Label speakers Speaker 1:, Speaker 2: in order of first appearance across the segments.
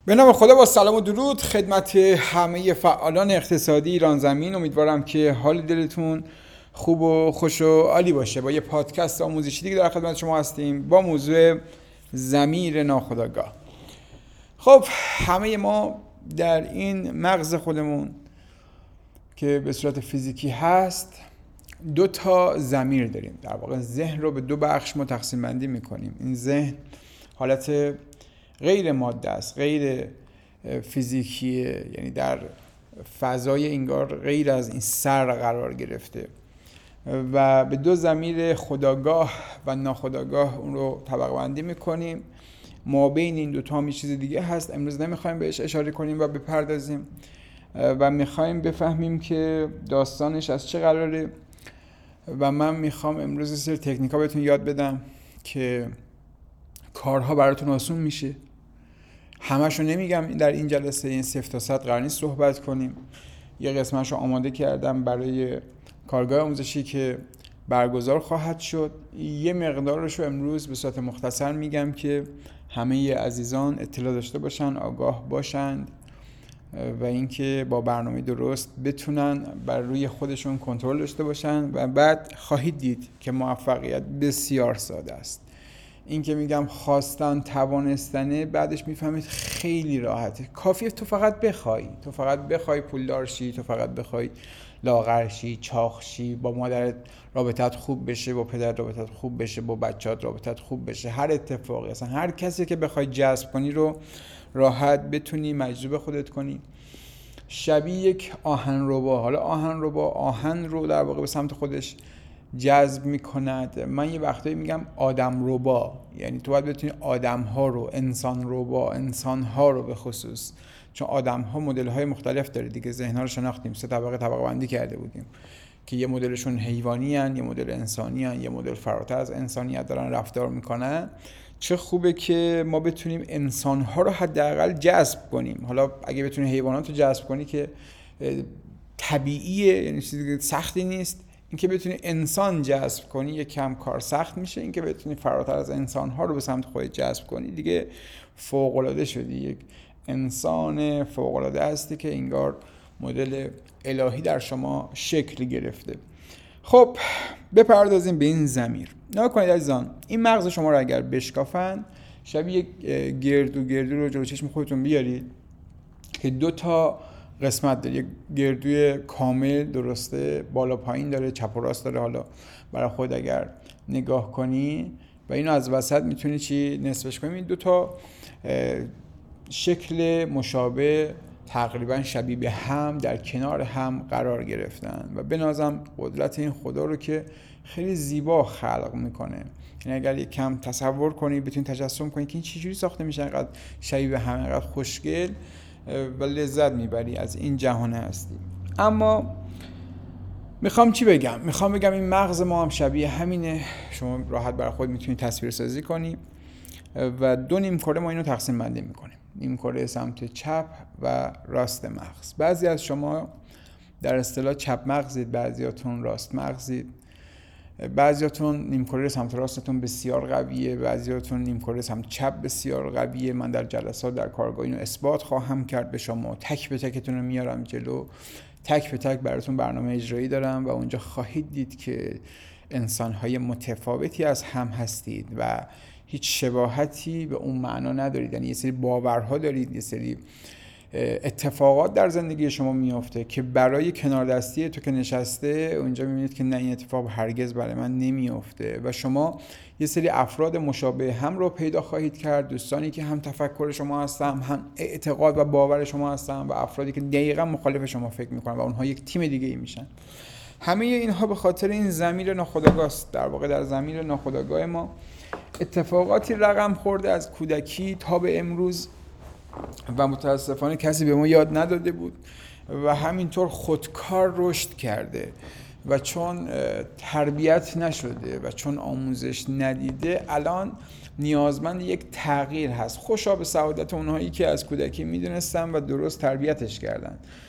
Speaker 1: به نام خدا، با سلام و درود خدمت همه فعالان اقتصادی ایران زمین. امیدوارم که حال دلتون خوب و خوش و عالی باشه. با یه پادکست آموزشی دیگه در خدمت شما هستیم با موضوع ضمیر ناخودآگاه. خب همه ما در این مغز خودمون که به صورت فیزیکی هست 2 تا ضمیر داریم. در واقع ذهن رو به 2 بخش ما تقسیم بندی میکنیم. این ذهن حالت غیر ماده است، غیر فیزیکیه، یعنی در فضای انگار غیر از این سر قرار گرفته و به 2 ضمیر خودآگاه و ناخودآگاه اون رو طبقه بندی میکنیم. ما بین این 2 تا هم چیز دیگه هست، امروز نمیخوایم بهش اشاره کنیم و بپردازیم و میخوایم بفهمیم که داستانش از چه قراره. و من میخوام امروز یه سری تکنیکا بهتون یاد بدم که کارها براتون آسون میشه. همشو نمیگم در این جلسه، این 0 تا 100 قرار نیست صحبت کنیم. یه قسمتشو آماده کردم برای کارگاه آموزشی که برگزار خواهد شد. یه مقدارشو امروز به صورت مختصر میگم که همه عزیزان اطلاع داشته باشن، آگاه باشند و اینکه با برنامه درست بتونن بر روی خودشون کنترل داشته باشن و بعد خواهید دید که موفقیت بسیار ساده است. این که میگم خواستن توانستنه، بعدش میفهمید خیلی راحته. کافیه تو فقط بخوای پولدار شی، تو فقط بخوای لاغر شی، چاق شی، با مادرت رابطت خوب بشه، با پدرت رابطت خوب بشه، با بچه‌ات رابطت خوب بشه. هر اتفاقی، اصلا هر کسی که بخوای جذب کنی رو راحت بتونی مجذوب خودت کنی. شبیه یک آهنربا. حالا آهن رو در واقع به سمت خودش جذب میکند. من یه وقتایی میگم آدم ربا، یعنی تو باید بتونی آدم ها رو، انسان ربا، انسان ها رو به خصوص، چون آدم ها مدل های مختلف داره دیگه. ذهن ها رو شناختیم، 3 طبقه بندی کرده بودیم که یه مدلشون حیوانی ان، یه مدل انسانی ان، یه مدل فراتر از انسانیت دارن رفتار میکنن. چه خوبه که ما بتونیم انسان ها رو حداقل جذب کنیم. حالا اگه بتونی حیوانات رو جذب کنی که طبیعیه، یعنی چیزی سختی نیست. اینکه بتونی انسان جذب کنی یک کم کار سخت میشه. اینکه بتونی فراتر از انسان ها رو به سمت خودت جذب کنی دیگه فوق العاده شدی. یک انسان فوق العاده هستی که انگار مدل الهی در شما شکل گرفته. خب بپردازیم به این ضمیر. نگاه کنید عزیزان، این مغز شما رو اگر بشکافن، شبیه یک گردو رو جلو چشم خودتون بیارید که 2 تا قسمت داره. یک گردوی کامل درسته، بالا پایین داره، چپ و راست داره. حالا برای خود اگر نگاه کنی و اینو از وسط میتونی چی نصفش کنی. 2 تا شکل مشابه تقریبا شبیه به هم در کنار هم قرار گرفتن و بنازم قدرت این خدا رو که خیلی زیبا خلق میکنه. یعنی اگر یک کم تصور کنی، بتونی تجسم کنی که این چجوری ساخته میشه، اینقدر شبیه به هم، اینقدر خوشگل و لذت میبری از این جهان هستی. اما میخوام چی بگم؟ میخوام بگم این مغز ما هم شبیه همینه. شما راحت برای خود میتونی تصویر سازی کنی و 2 نیمکره ما اینو تقسیم بندی میکنیم. نیمکره سمت چپ و راست مغز. بعضی از شما در اصطلاح چپ مغزید، بعضیاتون راست مغزید. بعضیاتون نیمکره سمت راستتون بسیار قویه، بعضیاتون نیمکره سمت چپ بسیار قویه. من در جلسات در کارگاه اینو اثبات خواهم کرد به شما. تک به تکتون رو میارم جلو، تک به تک براتون برنامه اجرایی دارم و اونجا خواهید دید که انسان‌های متفاوتی از هم هستید و هیچ شباهتی به اون معنا ندارید. یعنی یه سری باورها دارید، یه سری اتفاقات در زندگی شما میفته که برای کنار دستی تو که نشسته اونجا میبینید که نه، این اتفاق هرگز برای من نمیفته و شما یه سری افراد مشابه هم رو پیدا خواهید کرد. دوستانی که هم تفکر شما هستن، هم اعتقاد و باور شما هستن و افرادی که دقیقاً مخالف شما فکر میکنن و اونها یک تیم دیگه ای میشن. همه اینها به خاطر این ضمیر ناخودآگاه است. در واقع در ضمیر ناخودآگاه ما اتفاقاتی رقم خورده از کودکی تا به امروز و متاسفانه کسی به ما یاد نداده بود و همینطور خودکار رشد کرده و چون تربیت نشده و چون آموزش ندیده الان نیازمند یک تغییر هست. خوشا به سعادت اونهایی که از کودکی میدونستن و درست تربیتش کردن.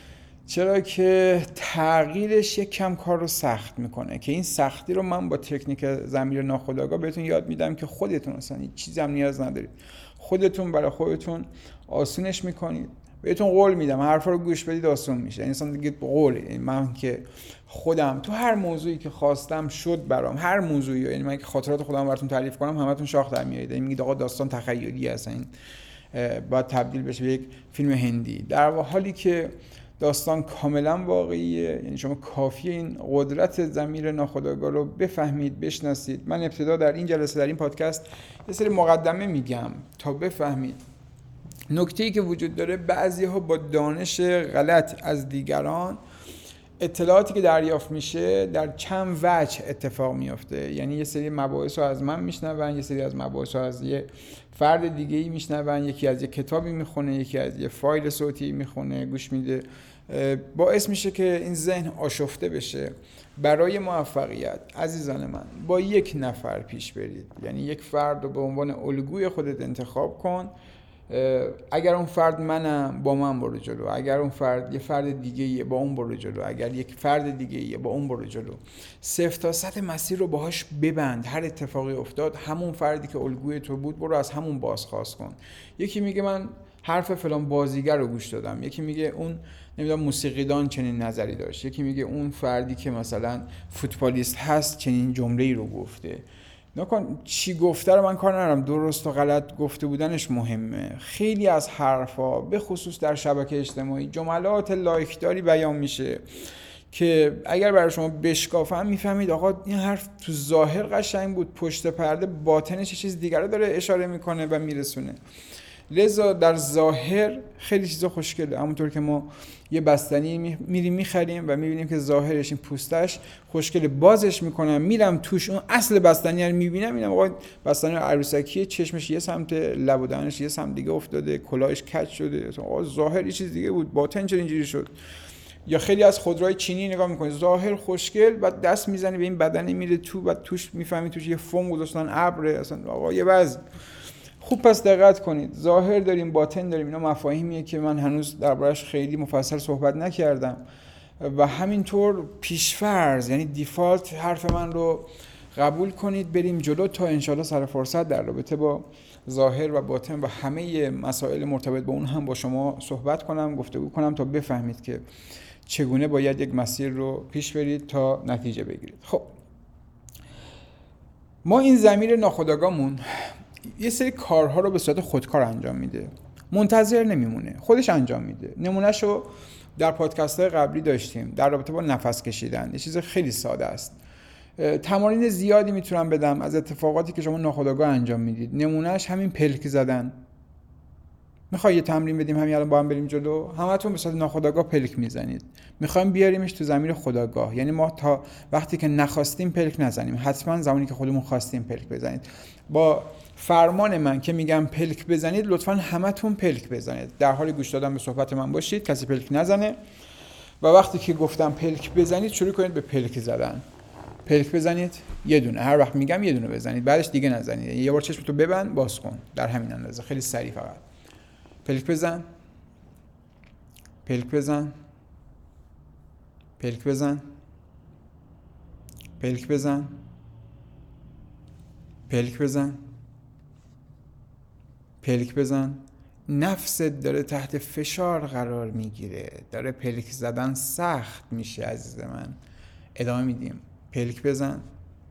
Speaker 1: چرا که تغییرش یک کم کار رو سخت میکنه، که این سختی رو من با تکنیک ضمیر ناخودآگاه بهتون یاد میدم که خودتون اصلا هیچ چیزی هم نیاز ندارید، خودتون برای خودتون آسونش میکنید. بهتون قول میدم حرفا رو گوش بدید آسون میشه. انسان دیگه قوله، یعنی من که خودم تو هر موضوعی که خواستم شد برام، هر موضوعی، یعنی من که خاطرات خودم براتون تعریف کنم همتون شاخ در میارید، یعنی میگید آقا داستان تخیلی هست، این باید تبدیل بشه به یک فیلم هندی، در حالی که داستان کاملا واقعیه. یعنی شما کافیه این قدرت ضمیر ناخودآگاه رو بفهمید، بشناسید. من ابتدا در این جلسه، در این پادکست یه سری مقدمه میگم تا بفهمید. نکته‌ای که وجود داره، بعضی‌ها با دانش غلط از دیگران اطلاعاتی که دریافت میشه در چند وجه اتفاق میفته. یعنی یه سری مباحث رو از من میشنون، یه سری از مباحث رو از یه فرد دیگه‌ای میشنون، یکی از یه کتابی میخونه، یکی از یه فایل صوتی میخونه گوش میده، باعث میشه که این ذهن آشفته بشه. برای موفقیت عزیزان من با یک نفر پیش برید، یعنی یک فرد رو به عنوان الگوی خودت انتخاب کن. اگر اون فرد منم، با من برو جلو. اگر اون فرد یه فرد دیگه‌ایه، با اون برو جلو. اگر یک فرد دیگه‌ایه، با اون برو جلو. 0 تا 100 مسیر رو باهاش ببند. هر اتفاقی افتاد همون فردی که الگوی تو بود برو از همون بازخواست کن. یکی میگه من حرف فلان بازیگر رو گوش دادم، یکی میگه اون نمیدونم موسیقیدان چنین نظری داشت، یکی میگه اون فردی که مثلا فوتبالیست هست چنین جمله‌ای رو گفته. نکن چی گفته رو من کار ندارم، درست و غلط گفته بودنش مهمه. خیلی از حرفا به خصوص در شبکه اجتماعی جملات لایکداری بیان میشه که اگر برای شما بشکافم میفهمید آقا این حرف تو ظاهر قشنگ بود، پشت پرده باطنش چیز دیگر رو داره اشاره میکنه و میرسونه. لذا در ظاهر خیلی چیزا خوشگله، همونطور که ما یه بستنی میریم میخریم و میبینیم که ظاهرش این پوستش خوشگله، بازش میکنم میرم توش اون اصل بستنی رو میبینم، اینم آقا بستنی عروسکیه، چشمش یه سمت، لب و دهنش یه سمت دیگه افتاده، کلاهش کج شده، آقا ظاهر یه چیز دیگه بود، باطن چرا اینجوری شد. یا خیلی از خودروهای چینی نگاه میکنی، ظاهر خوشگل، بعد دست میزنی به این بدنه میره تو، بعد توش میفهمی توش یه فوم گذاشتن، ابر، اصلا آقا یه وضع. خوب پس دقت کنید، ظاهر داریم باطن داریم، اینا مفاهیمیه که من هنوز دربارش خیلی مفصل صحبت نکردم و همینطور پیشفرض، یعنی دیفالت حرف من رو قبول کنید، بریم جلو تا انشالله سر فرصت در رابطه با ظاهر و باطن و همه مسائل مرتبط با اون هم با شما صحبت کنم، گفتگو کنم تا بفهمید که چگونه باید یک مسیر رو پیش برید تا نتیجه بگیرید. خب ما این ضمیر ناخودآگاهمون یه سری کارها رو به صورت خودکار انجام میده، منتظر نمیمونه، خودش انجام میده. نمونهشو در پادکست‌های قبلی داشتیم در رابطه با نفس کشیدن، یه چیز خیلی ساده است. تمارین زیادی میتونم بدم از اتفاقاتی که شما ناخودآگاه انجام میدید. نمونهش همین پلک زدن. میخوای یه تمرین بدیم همین الان با هم بریم جلو؟ همتون به صورت ناخودآگاه پلک میزنید. میخوایم بیاریمش تو ضمیر خودآگاه، یعنی ما تا وقتی که نخواستیم پلک نزنیم، حتما زمانی که خودمون خواستیم پلک بزنید. با فرمان من که میگم پلک بزنید، لطفاً همتون پلک بزنید. در حال گوش دادن به صحبت من باشید، کسی پلک نزنه و وقتی که گفتم پلک بزنید شروع کنید به پلک زدن. پلک بزنید، یه دونه، هر وقت میگم یه دونه بزنید، بعدش دیگه نزنید. یه بار چشمتو ببند، باز کن، در همین اندازه، خیلی سریع فقط. پلک بزن، پلک بزن، پلک بزن، پلک بزن، پلک بزن، پلک بزن. نفست داره تحت فشار قرار میگیره، داره پلک زدن سخت میشه عزیز من. ادامه میدیم. پلک بزن،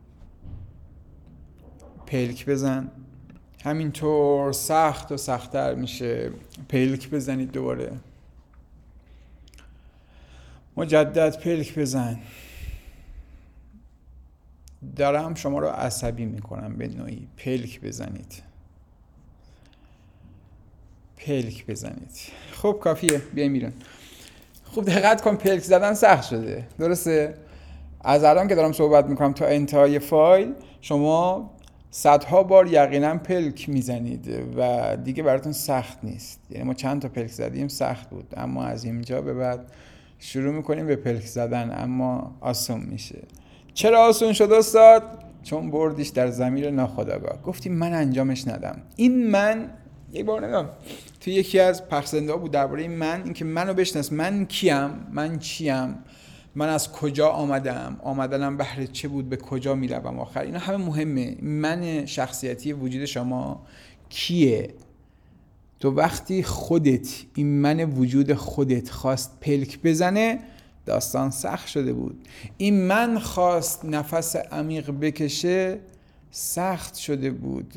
Speaker 1: پلک بزن، همینطور سخت و سخت‌تر میشه. پلک بزنید دوباره، مجدد پلک بزن. دارم شما رو عصبی میکنم به نوعی. پلک بزنید، پلک بزنید. خب کافیه، بیایم بیرون. خوب دقت کن، پلک زدن سخت شده، درسته؟ از الان که دارم صحبت میکنم تا انتهای فایل شما صدها بار یقینا پلک میزنید و دیگه براتون سخت نیست. یعنی ما چند تا پلک زدیم سخت بود، اما از اینجا به بعد شروع میکنیم به پلک زدن، اما آسون میشه. چرا آسون شد استاد؟ چون بردیش در ضمیر ناخودآگاه. گفتیم من انجامش ندم. این من یک بار نمیدونم توی یکی از پخشنده‌ها بود درباره من، اینکه منو بشناس، من کیم، من چیم، من از کجا آمدنم بهر چه بود، به کجا میروم آخر. اینا همه مهمه. من شخصیتی وجود شما کیه؟ تو وقتی خودت، این من وجود خودت خواست پلک بزنه، داستان سخت شده بود. این من خواست نفس عمیق بکشه، سخت شده بود.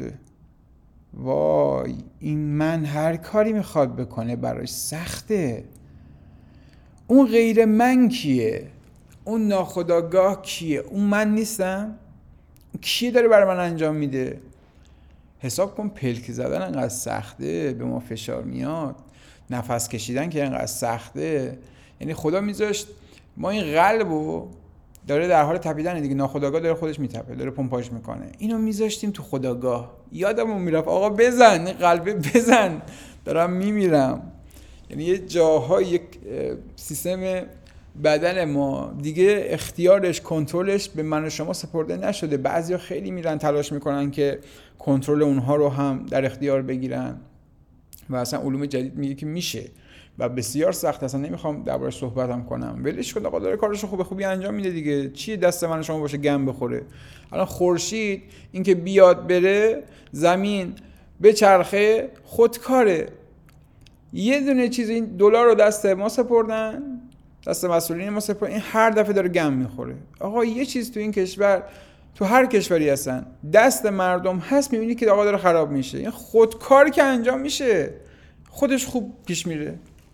Speaker 1: وای، این من هر کاری میخواد بکنه براش سخته. اون غیر من کیه؟ اون ناخودآگاه کیه؟ اون من نیستم؟ کیه داره برای من انجام میده؟ حساب کن پلک زدن انقدر سخته، به ما فشار میاد، نفس کشیدن که انقدر سخته. یعنی خدا میذاشت ما این قلبو داره در حال تپیدن دیگه، ناخودآگاه داره خودش میتپه، داره پمپاژ میکنه، اینو میذاشتیم تو خودآگاه. یادمون میرفت آقا بزن این قلبه، بزن دارم میمیرم. یعنی یه جاها یک سیستم بدن ما دیگه اختیارش، کنترلش به من و شما سپرده نشده. بعضیا خیلی میرن تلاش میکنن که کنترل اونها رو هم در اختیار بگیرن و اصلا علوم جدید میگه که میشه و بسیار سخت، اصلا نمیخوام دربارش صحبتم کنم. ولش کن آقا، داره کارشو خوبی انجام میده دیگه. چیه دست من و شما باشه گم بخوره؟ الان خورشید این که بیاد بره، زمین به چرخه، خودکاره. یه دونه چیز، این دلار رو دست ما سپردن، دست مسئولین ما سپردن، این هر دفعه داره گم میخوره. آقا یه چیز تو این کشور، تو هر کشوری هستن، دست مردم هست، میبینی که آقا داره خراب میشه. این خودکار که انجام میشه خودش خوب پیش میره.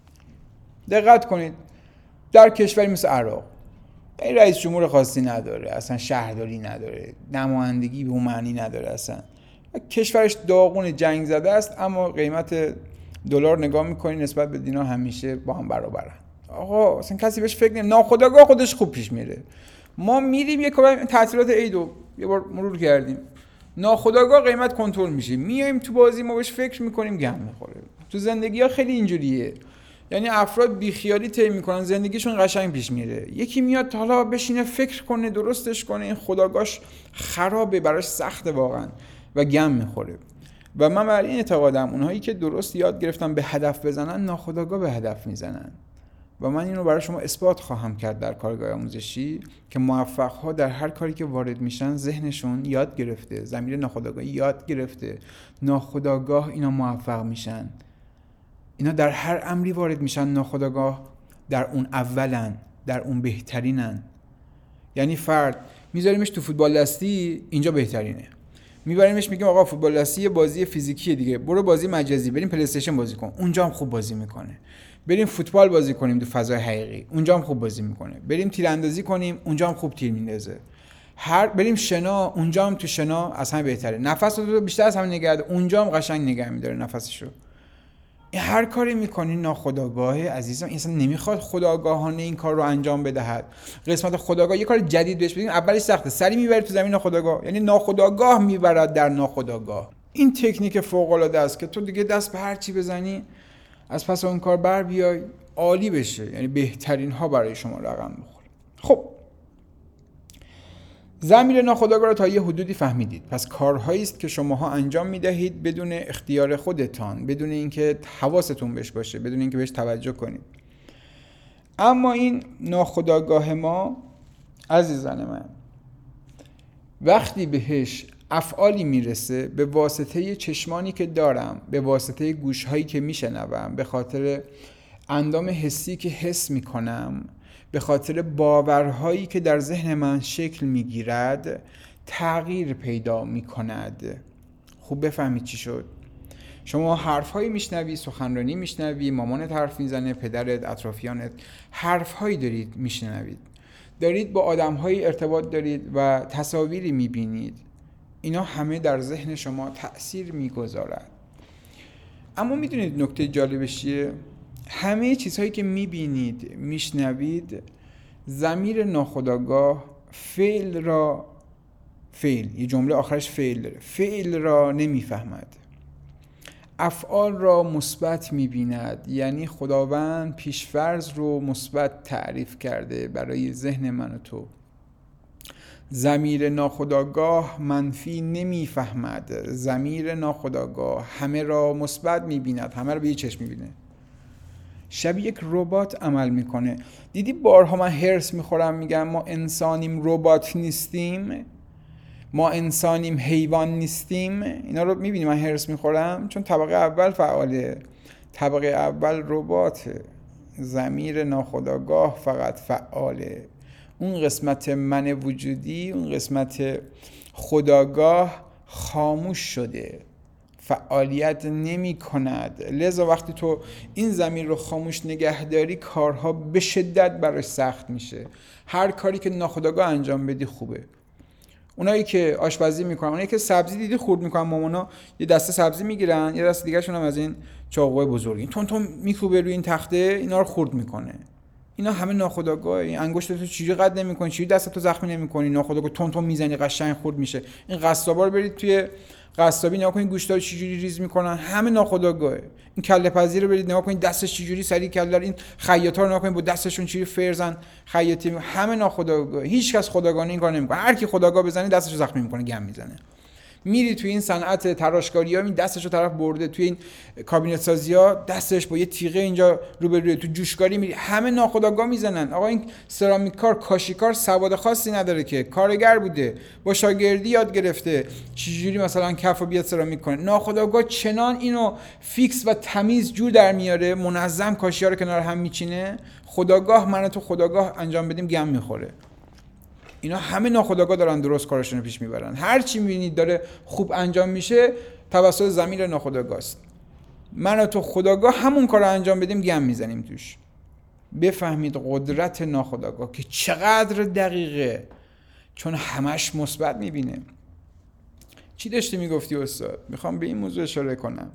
Speaker 1: دقت کنید در کشوری مثل عراق، این رئیس جمهور خاصی نداره، اصلا شهرداری نداره، نمایندگی به اون معنی نداره، اصلا کشورش داغون جنگ زده است، اما قیمت دلار نگاه میکنی نسبت به دینار همیشه با هم برابرن. آقا اصلا کسی بهش فکر نمیکنه، ناخودآگاه خودش خوب پیش میره. ما میریم یک کار تعطیلات عیدو یه بار مرور کردیم، ناخودآگاه قیمت کنترل میشه، میایم تو بازی ما بهش فکر میکنیم گم میخوره. تو زندگی ها خیلی اینجوریه، یعنی افراد بیخیالی طی میکنن، زندگیشون قشنگ پیش میره. یکی میاد حالا بشینه فکر کنه، درستش کنه، این خودآگاهش خرابه، براش سخته واقعا و گم میخوره. و من بر این اعتقادم اونهایی که درست یاد گرفتن به هدف بزنن، ناخودآگاه به هدف میزنن. و من اینو برای شما اثبات خواهم کرد در کارگاه آموزشی که موفق‌ها در هر کاری که وارد میشن ذهنشون یاد گرفته، ضمیر ناخودآگاه یاد گرفته، ناخودآگاه اینا موفق میشن. اینا در هر امری وارد میشن ناخودآگاه در اون اولن، در اون بهترینن. یعنی فرد میذاریمش تو فوتبال دستی، اینجا بهترینه. میبریمش میگیم آقا فوتبال دستی بازی فیزیکیه دیگه، برو بازی مجازی، بریم پلی استیشن بازی کن، اونجا هم خوب بازی میکنه. بریم فوتبال بازی کنیم تو فضای حقیقی، اونجا هم خوب بازی میکنه. بریم تیراندازی کنیم، اونجا هم خوب تیر میندازه. بریم شنا، اونجا هم تو شنا از همه بهتره. نفس رو بیشتر از همه نگه داره، اونجا هم قشنگ نگه میداره نفسشو. هر کاری میکنی ناخودآگاهه عزیزم، اصلا نمیخواد خودآگاهانه این کار رو انجام بدهد. قسمت خودآگاه یه کار جدید بهش بدین، اولش سخته، سری میبره تو زمین ناخودآگاه، یعنی ناخودآگاه میبرد در ناخودآگاه. این تکنیک فوق العاده است که تو دیگه دست به هر چی بزنی از پس اون کار بر بیای، عالی بشه، یعنی بهترین ها برای شما رقم بخوره. خب ضمیر ناخودآگاه رو تا یه حدودی فهمیدید. پس کارهایی است که شماها انجام میدهید بدون اختیار خودتان، بدون اینکه حواستون بهش باشه، بدون اینکه بهش توجه کنید. اما این ناخودآگاه ما عزیزان من وقتی بهش افعالی میرسه، به واسطه چشمانی که دارم، به واسطه گوشهایی که میشنوم، به خاطر اندام حسی که حس میکنم، به خاطر باورهایی که در ذهن من شکل میگیرد، تغییر پیدا میکند. خوب بفهمید چی شد. شما حرفهایی میشنوی، سخنرانی میشنوی، مامانت حرف میزنه، پدرت، اطرافیانت، حرفهایی دارید میشنوید، دارید با آدمهایی ارتباط دارید و تصاویری میبینید. اینا همه در ذهن شما تأثیر میگذارد. اما میدونید نکته جالبش چیه؟ همه چیزهایی که میبینید، میشنوید، ضمیر ناخودآگاه فعل، یه جمله آخرش فعل داره، فعل را نمیفهمد، افعال را مثبت میبیند. یعنی خداوند پیشفرض رو مثبت تعریف کرده برای ذهن من و تو. ضمیر ناخودآگاه منفی نمیفهمد. ضمیر ناخودآگاه همه را مثبت میبیند، همه را به یه چشم میبینه. شبیه یک ربات عمل میکنه. دیدی بارها من هرس میخورم میگم ما انسانیم ربات نیستیم، ما انسانیم حیوان نیستیم. اینا رو میبینی من هرس میخورم چون طبقه اول فعاله، طبقه اول رباته. ضمیر ناخودآگاه فقط فعاله. اون قسمت من وجودی، اون قسمت خودآگاه خاموش شده، فعالیت نمی کند. لذا وقتی تو این ضمیر رو خاموش نگه داری کارها به شدت براش سخت میشه. هر کاری که ناخودآگاه انجام بدی خوبه. اونایی که آشپزی میکنن، اونایی که سبزی دیدی خورد میکنن، مامانا یه دسته سبزی میگیرن، یه دسته دیگه شون هم از این چاقوهای بزرگ این تون تون میکوبه روی این تخته، اینا رو خورد میکنه. اینا همه ناخودآگاه. این انگشتتو چجوری قد نمیکنی، چجوری دستتو زخمی نمیکنی، ناخودآگاه تون تون میزنی قشنگ خورد میشه. این قصابا رو برید توی قصابی نگاه کنید گوشتا رو چجوری ریز میکنن، همه ناخودآگاهه. این کله پزی رو برید نگاه کنید دستش چجوری سری کله، این خیاطا رو نگاه کنید با دستشون چجوری فرزن خیاطی، همه ناخودآگاه. هیچ کس خودآگاهانه این کار نمیکنه. هر کی خودآگاه بزنه دستشو زخمی میکنه، گم میزنه. میری توی این صنعت تراشکاری‌ها این دستشو طرف برده، توی این کابینت سازی‌ها دستش با یه تیغه اینجا روبروی، تو جوشکاری میری همه ناخودآگاه میزنن. آقا این سرامیک کار، کاشی کار سواد خاصی نداره که، کارگر بوده، با شاگردی یاد گرفته چجوری مثلا کفو بیاد سرامیک کنه. ناخودآگاه چنان اینو فیکس و تمیز جور در میاره، منظم کاشی‌ها رو کنار هم میچینه. خودآگاه من تو خودآگاه انجام بدیم گم میخوره. اینا همه ناخودآگاه دارن درست کارشون رو پیش میبرن. هر چی میبینید داره خوب انجام میشه توسط ضمیر ناخودآگاه است. من و تو خودآگاه همون کار رو انجام بدیم گم میزنیم توش. بفهمید قدرت ناخودآگاه که چقدر دقیقه، چون همش مثبت میبینه. چی داشتی میگفتی استاد؟ میخوام به این موضوع اشاره کنم.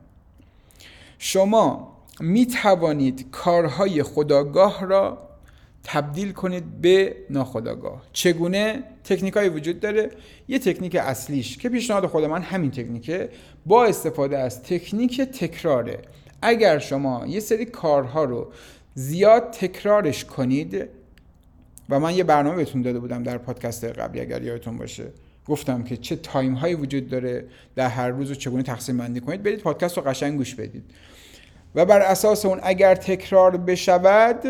Speaker 1: شما میتوانید کارهای خودآگاه را تبدیل کنید به ناخودآگاه. چگونه؟ تکنیکایی وجود داره. یه تکنیک اصلیش که پیشنهاد خود من همین تکنیکه، با استفاده از تکنیک تکراره. اگر شما یه سری کارها رو زیاد تکرارش کنید، و من یه برنامه بهتون داده بودم در پادکست قبلی اگر یادتون باشه، گفتم که چه تایم هایی وجود داره در هر روز و چگونه تقسیم بندی کنید. برید پادکست رو قشنگ گوش بدید و بر اساس اون اگر تکرار بشود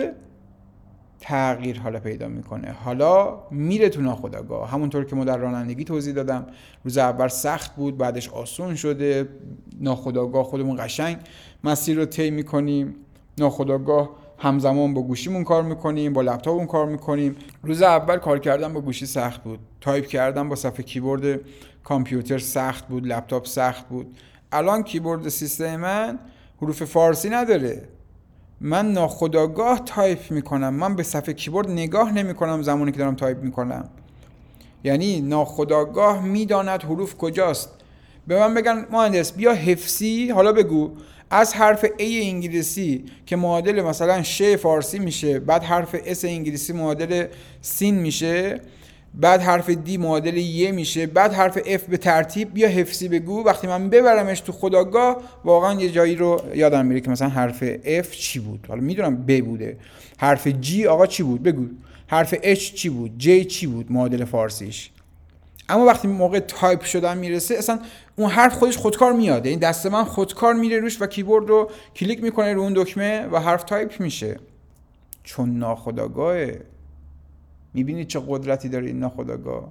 Speaker 1: تغییر حالا پیدا میکنه. حالا میره تو ناخودآگاه. همونطور که ما در رانندگی توضیح دادم، روز اول سخت بود، بعدش آسون شده. ناخودآگاه خودمون قشنگ مسیر رو طی میکنیم. ناخودآگاه همزمان با گوشیمون کار میکنیم، با لپتاپمون کار میکنیم. روز اول کار کردن با گوشی سخت بود، تایپ کردن با صفحه کیبورد کامپیوتر سخت بود، لپتاپ سخت بود. الان کیبورد سیستم من حروف فارسی نداره، من ناخودآگاه تایپ میکنم، من به صفحه کیبورد نگاه نمیکنم زمانی که دارم تایپ میکنم. یعنی ناخودآگاه میداند حروف کجاست. به من بگن مهندس بیا حفظی، حالا بگو از حرف A انگلیسی که معادل مثلا ش فارسی میشه، بعد حرف S انگلیسی معادل سین میشه، بعد حرف دی معادل ی میشه، بعد حرف F به ترتیب، بیا حفظی بگو. وقتی من ببرمش تو خودآگاه واقعا یه جایی رو یادم میره که مثلا حرف F چی بود، حالا میدونم B بوده. حرف G آقا چی بود بگو. حرف H چی بود، J چی بود معادل فارسیش. اما وقتی موقع تایپ شدن میرسه اصلا اون حرف خودش خودکار میاد، این دست من خودکار میره روش و کیبورد رو کلیک میکنه رو اون دکمه و حرف تایپ میشه، چون ناخودآگاهه. میبینید چه قدرتی داره این ناخودآگاه.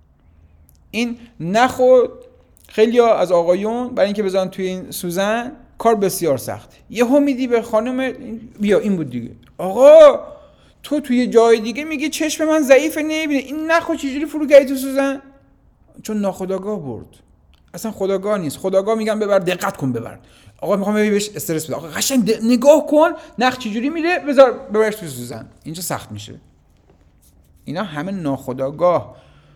Speaker 1: این نخود خیلی از آقایون برای اینکه بزنن توی این سوزن کار بسیار سخته. یهو میدی به خانم بیا این بود دیگه، آقا تو توی جای دیگه میگی چشم من ضعیفه نمیبینه، این نخود چجوری فرو کردی تو سوزن؟ چون ناخودآگاه برد. اصلا خودآگاه نیست. خودآگاه میگم ببر، دقت کن ببر. آقا میخوام بهش استرس بده، آقا قشنگ نگاه کن نخ چجوری میره، بذار ببرش تو سوزن، اینجا سخت میشه. اینا همه ناخودآگاه.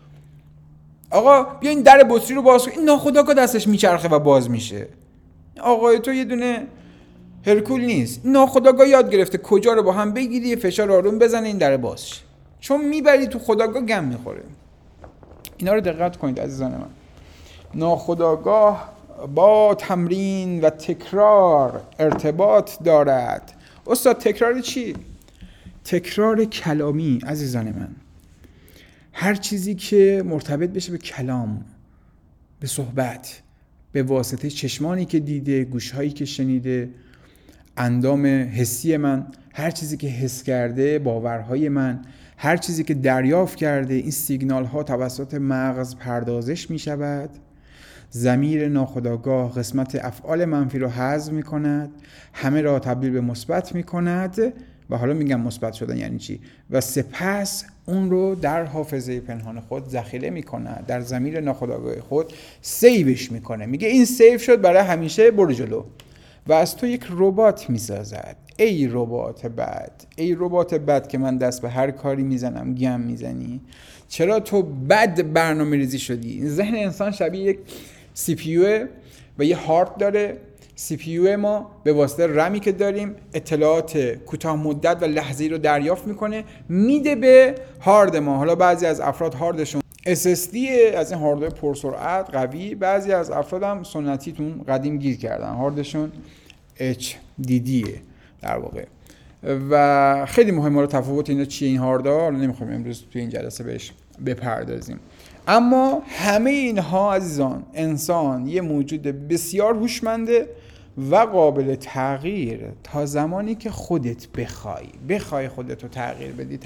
Speaker 1: آقا بیا این در بطری رو باز کن، این ناخودآگاه دستش میچرخه و باز میشه. آقا تو یه دونه هرکول نیست، ناخودآگاه یاد گرفته کجا رو با هم بگیری، فشار آروم بزنه این در باز شه. چون میبری تو خودآگاه گم میخوره. اینا رو دقت کنید عزیزان من. ناخودآگاه با تمرین و تکرار ارتباط دارد. استاد تکرار چی؟ تکرار کلامی عزیزان من. هر چیزی که مرتبط بشه به کلام، به صحبت، به واسطه چشمانی که دیده، گوشهایی که شنیده، اندام حسی من، هر چیزی که حس کرده، باورهای من، هر چیزی که دریافت کرده، این سیگنال ها توسط مغز پردازش می شود. ضمیر ناخودآگاه قسمت افعال منفی رو حذف می کند، همه را تبدیل به مثبت می کند. و حالا میگم مثبت شدن یعنی چی؟ و سپس اون رو در حافظه پنهان خود ذخیره می کند، در ضمیر ناخودآگاه خود سیوش میکنه. میگه این سیو شد برای همیشه، برو جلو. و از تو یک ربات میسازد. ای ربات بد، ای ربات بد که من دست به هر کاری میزنم گم میزنی. چرا تو بد برنامه ریزی شدی؟ ذهن انسان شبیه یک CPU و یه هارد داره. CPU ما به واسطه رمی که داریم اطلاعات کوتاه مدت و لحظه‌ای رو دریافت میکنه، میده به هارد ما. حالا بعضی از افراد هاردشون SSD از این هاردهای پرسرعت قوی، بعضی از افراد هم سنتیتون قدیم گیر کردن، هاردشون HDD در واقع. و خیلی مهمه رو تفاوت اینا چیه این هاردها، نمیخوایم امروز توی این جلسه بهش بپردازیم. اما همه اینها عزیزان، انسان یه موجود بسیار هوشمنده و قابل تغییر تا زمانی که خودت بخوای خودت رو تغییر بدی.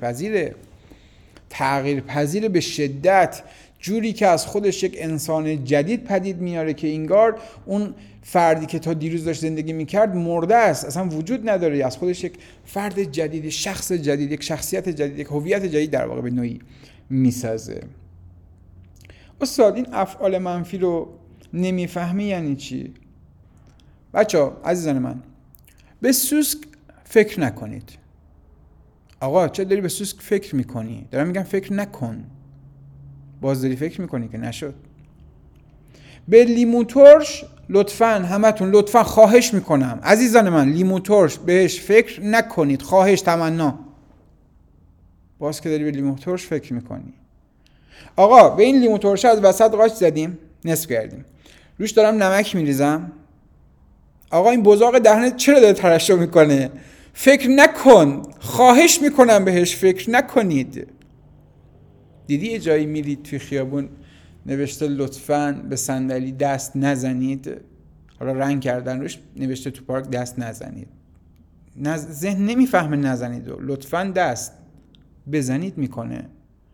Speaker 1: تغییر پذیر به شدت، جوری که از خودش یک انسان جدید پدید میاره که انگار اون فردی که تا دیروز داشت زندگی میکرد مرده است، اصلا وجود نداره. از خودش یک فرد جدید، شخص جدید، یک شخصیت جدید، یک هویت جدید در واقع به نوعی میسازه. استاد این افعال منفی رو نمیفهمی یعنی چی؟ بچه‌ها عزیزان من، به سوسک فکر نکنید. آقا چه داری به سوسک فکر میکنی؟ دارم میگم فکر نکن. باز داری فکر میکنی که نشد. به لیمو ترش لطفاً همتون لطفاً خواهش میکنم عزیزان من، لیمو ترش بهش فکر نکنید. خواهش، تمنا. باز که داری به لیمو ترش فکر میکنی. آقا به این لیمو ترش از وسط قاچ زدیم، نصف کردیم، روش دارم نمک میریزم. آقا این بزاق دهنت چرا داره ترشح میکنه؟ فکر نکن، خواهش میکنم بهش فکر نکنید. دیدی یه جایی میرید توی خیابون نوشته لطفاً به صندلی دست نزنید، حالا رنگ کردن روش نوشته تو پارک دست نزنید. ذهن نمیفهمه نزنید و لطفاً دست بزنید میکنه.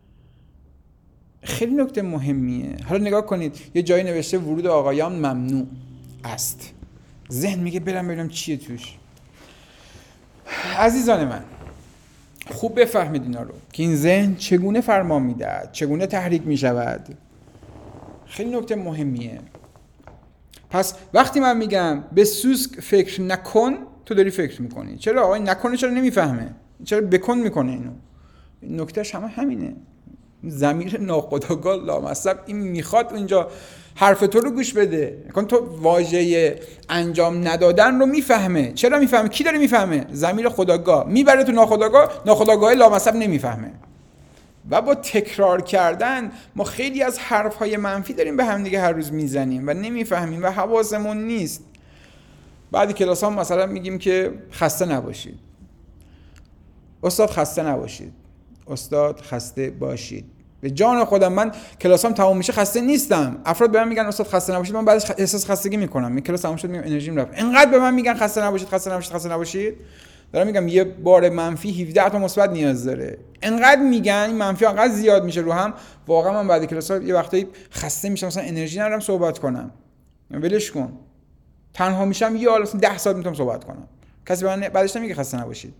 Speaker 1: خیلی نکته مهمیه. حالا نگاه کنید یه جایی نوشته ورود آقایان ممنوع است، ذهن میگه برم ببینم چیه توش. عزیزان من خوب بفهمید اینا رو که این ذهن چگونه فرمان میدهد، چگونه تحریک میشود. خیلی نکته مهمیه. پس وقتی من میگم به سوسک فکر نکن، تو داری فکر میکنی. چرا آقای نکنه چرا نمیفهمه؟ چرا بکن میکنه اینو؟ نکتهش همینه. ضمیر ناخودآگاه لامصب این میخواد اینجا حرف تو رو گوش بده. تو واژه انجام ندادن رو میفهمه. چرا میفهمه؟ کی داره میفهمه؟ ضمیر خودآگاه میبره تو ناخودآگاه، ناخودآگاه لامصب نمیفهمه. و با تکرار کردن ما خیلی از حرفهای منفی داریم به هم دیگه هر روز میزنیم و نمیفهمیم و حواسمون نیست. بعد کلاس ها مثلا میگیم که خسته نباشید. استاد خسته نباشید. استاد خسته باشید. به جان خودم من کلاسام تموم میشه خسته نیستم. افراد به من میگن استاد خسته نباشید، من بعدش احساس خستگی میکنم. این کلاس تموم شد میگم انرژیم رفت. انقدر به من میگن خسته نباشید خسته نباشید خسته نباشید، دارم میگم یه بار منفی 17 تا مثبت نیاز داره. انقدر میگن این منفی انقدر زیاد میشه رو هم، واقعا من بعد کلاس‌ها یه وقتایی خسته میشم، مثلا انرژی ندارم صحبت کنم. ولش کن. تنها میشم یه حالا 10 ساعت میتونم صحبت کنم. کسی به من بعدش نمیگه خسته نباشید.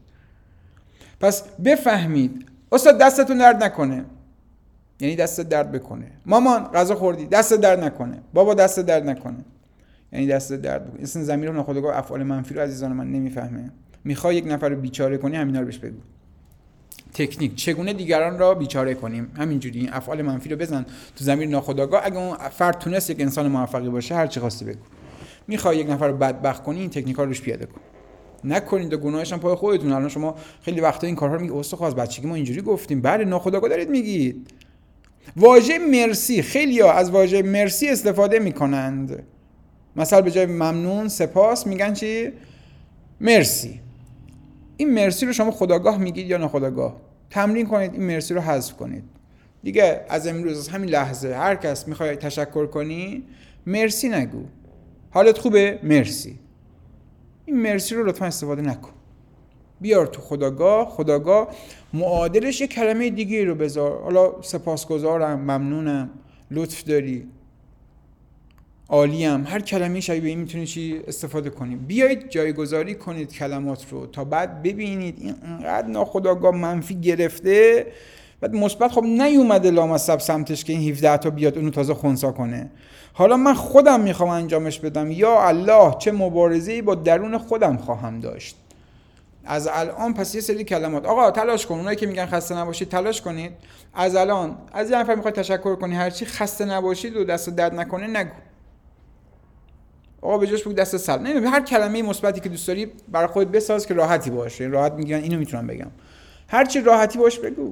Speaker 1: پس بفهمید استاد دستتون درد نکنه یعنی دست درد بکنه. مامان غذا خوردی دست درد نکنه. بابا دست درد نکنه یعنی دست درد بکنه. اصلا ضمیر ناخودآگاه افعال منفی رو عزیزان من نمیفهمه. میخوای یک نفر رو بیچاره کنی همینا رو بهش بگو. تکنیک چگونه دیگران را بیچاره کنیم، همینجوری این افعال منفی رو بزن تو ضمیر ناخودآگاه. اگه اون فرد تونست یک انسان موفقی باشه هر چی خواستی بگو. میخوای یک نفر رو بدبخت کنی این تکنیکا رو روش پیاده کن. نکنید و گناهش هم پای خودتون. الان شما خیلی وقتا این کارها رو میگید استاد از بچگی ما اینجوری گفتیم. بله ناخودآگاه دارید میگید. واژه مرسی، خیلی‌ها از واژه مرسی استفاده میکنند. مثلا به جای ممنون سپاس میگن چی؟ مرسی. این مرسی رو شما خودآگاه میگید یا ناخودآگاه؟ تمرین کنید این مرسی رو حذف کنید. دیگه از امروز، از همین لحظه هر کس میخوای تشکر کنی مرسی نگو. حالت خوبه؟ مرسی. این مرسی رو لطفا استفاده نکن. بیار تو خودآگاه معادلش یه کلمه دیگه رو بذار. حالا سپاسگزارم، ممنونم، لطف داری، عالیم، هر کلمه شبیه این میتونی چی استفاده کنی. بیایید جایگذاری کنید کلمات رو تا بعد ببینید این انقدر ناخودآگاه منفی گرفته، بعد مثبت خب نیومده لامصب سمتش که این 17 تا بیاد اونو تازه خنثی کنه. حالا من خودم میخوام انجامش بدم. یا الله چه مبارزه‌ای با درون خودم خواهم داشت از الان. پس یه سری کلمات آقا تلاش کن. اونایی که میگن خسته نباشید تلاش کنید. از الان از یه نفر میخواد تشکر کنی، هرچی خسته نباشید و دست درد نکنه نگو. آقا به جاش بگو دست سلام. نه، هر کلمه مثبتی که دوست داری برای خودت بساز که راحتی باشه. راحت میگن اینو میتونم بگم. هر چی راحتی باش بگو.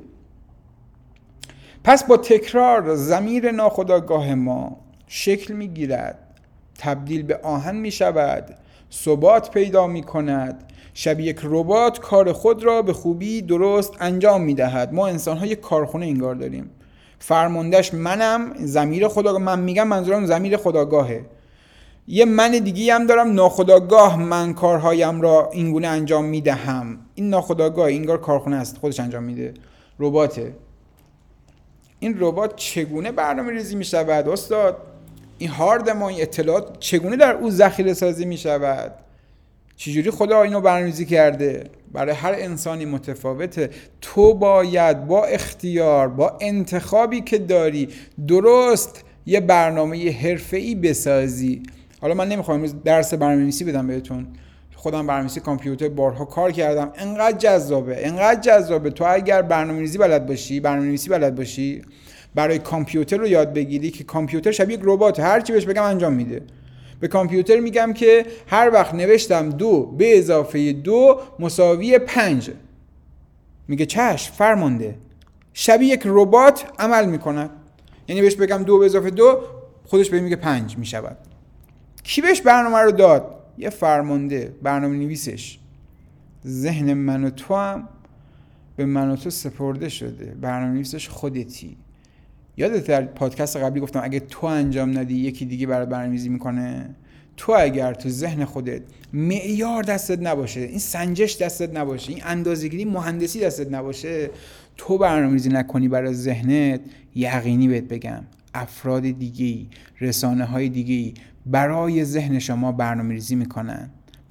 Speaker 1: پس با تکرار ضمیر ناخودآگاه ما شکل میگیرد، تبدیل به آهن میشود، ثبات پیدا میکند، شبیه یک ربات کار خود را به خوبی درست انجام میدهد. ما انسان ها یک کارخونه انگار داریم. فرماندهش منم، ضمیر خودآگاه. من میگم منظورم ضمیر خودآگاهه. یه من دیگی هم دارم ناخودآگاه، من کارهایم را اینگونه انجام میدهم. این ناخودآگاه انگار کارخونه است، خودش انجام میده، رباته. این ربات چگونه برنامه ریزی می شود استاد؟ این هارد ما، این اطلاعات چگونه در او ذخیره سازی می شود؟ چجوری خدا اینو برنامه‌ریزی کرده؟ برای هر انسانی متفاوته. تو باید با اختیار، با انتخابی که داری درست یه برنامه حرفه‌ای بسازی. حالا من نمیخوام امروز درس برنامه‌نویسی بدم بهتون. خودم برنامه‌نویسی کامپیوتر بارها کار کردم. انقدر جذابه. تو اگر برنامه‌نویسی بلد باشی، برای کامپیوتر رو یاد بگیری که کامپیوتر شبیه یک ربات، هر چی بهش بگم انجام میده. به کامپیوتر میگم که هر وقت نوشتم 2 به اضافه 2 مساوی 5، میگه چشم فرمانده. شبیه یک ربات عمل میکنه. یعنی بهش بگم 2 به اضافه 2، خودش بهم میگه 5 میشود. کی بهش برنامه رو داد؟ یه فرمانده، برنامه نویسش. ذهن من و تو هم به من و تو سپرده شده. برنامه نویسش خودتی. یادت در پادکست قبلی گفتم اگه تو انجام ندی یکی دیگه برات برنامه‌ریزی میکنه. تو اگر تو ذهن خودت معیار دستت نباشه، این سنجش دستت نباشه، این اندازه‌گیری مهندسی دستت نباشه، تو برنامه‌ریزی نکنی برای ذهنت، یقینی بهت بگم افراد دیگه‌ای، رسانه‌های دیگه‌ای برای ذهن شما برنامه‌ریزی میکنن.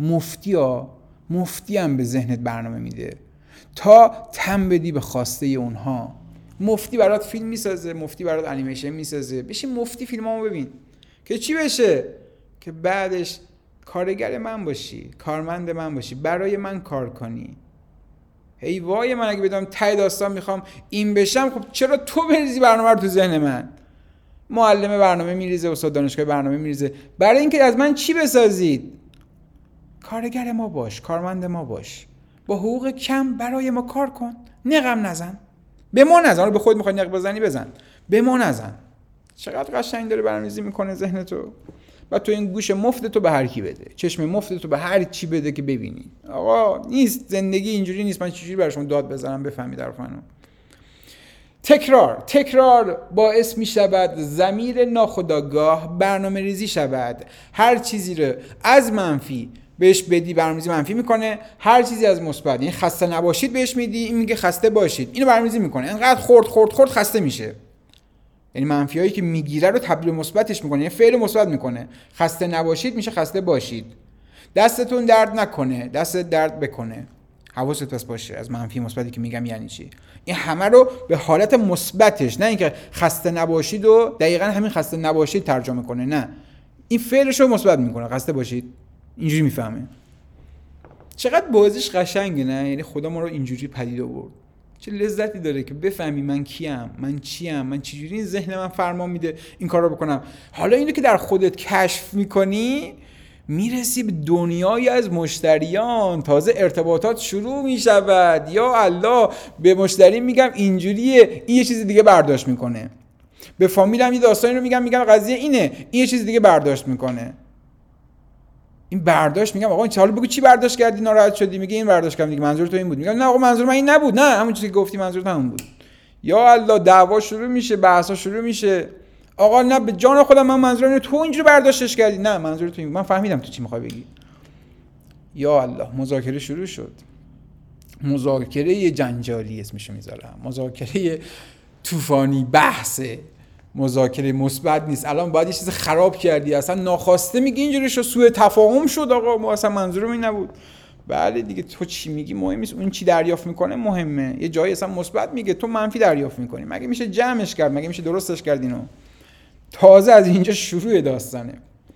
Speaker 1: مفتی هم به ذهنت برنامه میده تا تم بدی به خواسته اونها. مفتی برات فیلم میسازه، مفتی برات انیمیشن میسازه. بشین مفتی فیلمامو ببین که چی بشه؟ که بعدش کارگر من باشی، کارمند من باشی، برای من کار کنی. ای وای من اگه بدونم ته داستان میخوام این بشم، خب چرا تو بریزی برنامه رو تو ذهن من؟ معلم برنامه میریزه، استاد دانشگاه برنامه میریزه. برای اینکه از من چی بسازید؟ کارگر ما باش، کارمند ما باش، با حقوق کم برای ما کار کن. نقم نزن، به ما نزن. به خود میخوای نق بزنی بزن، به ما نزن. چقدر قشنگ داره برنامه‌ریزی میکنه ذهن تو. و تو این گوش مفت تو به هر کی بده، چشم مفت تو به هر چی بده که ببینی. آقا نیست، زندگی اینجوری نیست. من چجوری برای شما داد بزنم بفهمید حرفانو؟ تکرار باعث می شود ضمیر ناخودآگاه برنامه ریزی شود. هر چیزی رو از منفی بهش بدی برنامه‌ریزی منفی میکنه، هر چیزی از مثبت، یعنی خسته نباشید بهش میدی، این میگه خسته باشید، اینو برنامه‌ریزی میکنه. انقدر خورد خسته میشه. یعنی منفیایی که میگیره رو تبدیل به مثبتش میکنه، یعنی فعل مثبت میکنه. خسته نباشید میشه خسته باشید. دستتون درد نکنه، دستت درد بکنه. حواست پس باشه از منفی مثبتی که میگم یعنی چی. این همه رو به حالت مثبتش، نه اینکه خسته نباشید و دقیقاً همین خسته نباشید ترجمه کنه، نه، این فعلش رو مثبت میکنه. خسته باشید اینجوری میفهمه. چقدر بازیش قشنگه، نه؟ یعنی خدا ما رو اینجوری پدید آورد. چه لذتی داره که بفهمی من کیم، من چیم، من چجوری ذهن من فرمان میده این کار رو بکنم. حالا اینو که در خودت کشف میکنی، میرسی به دنیایی از مشتریان، تازه ارتباطات شروع میشود. یا الله، به مشتری میگم اینجوریه، این یه چیز دیگه برداشت میکنه. به فامیلم یه داستانی رو میگم قضیه اینه، این یه چیز دیگه برداشت میکنه. این برداشت میگم آقا حالا بگو چی برداشت کردی ناراحت شدی؟ میگه این برداشت کردم دیگه، منظور تو این بود. میگم نه آقا منظور من این نبود. نه همون چیزی که گفتی منظور همون بود. یا الله دعوا شروع میشه، بحثا شروع میشه. آقا نه به جان خودم من منظورم اینه تو اینجوری برداشتش کردی. نه منظور تو این، من فهمیدم تو چی میخوای بگی. یا الله مذاکره شروع شد. مذاکره جنجالی اسمشو میذارم، مذاکره طوفانی، بحثه، مذاکره مثبت نیست. الان باید یه چیز خراب کردی، اصلا ناخواسته میگی اینجوری شد، سوء تفاهم شد، آقا ما اصلا منظورم این نبود. بله دیگه، تو چی میگی مهم نیست، اون چی دریافت میکنه مهمه. یه جایی اصلا مثبت میگه، تو منفی دریافت میکنی. مگه میشه جمعش کرد؟ مگه میشه درستش کرد؟ اینو تازه از اینجا شروع داستانه.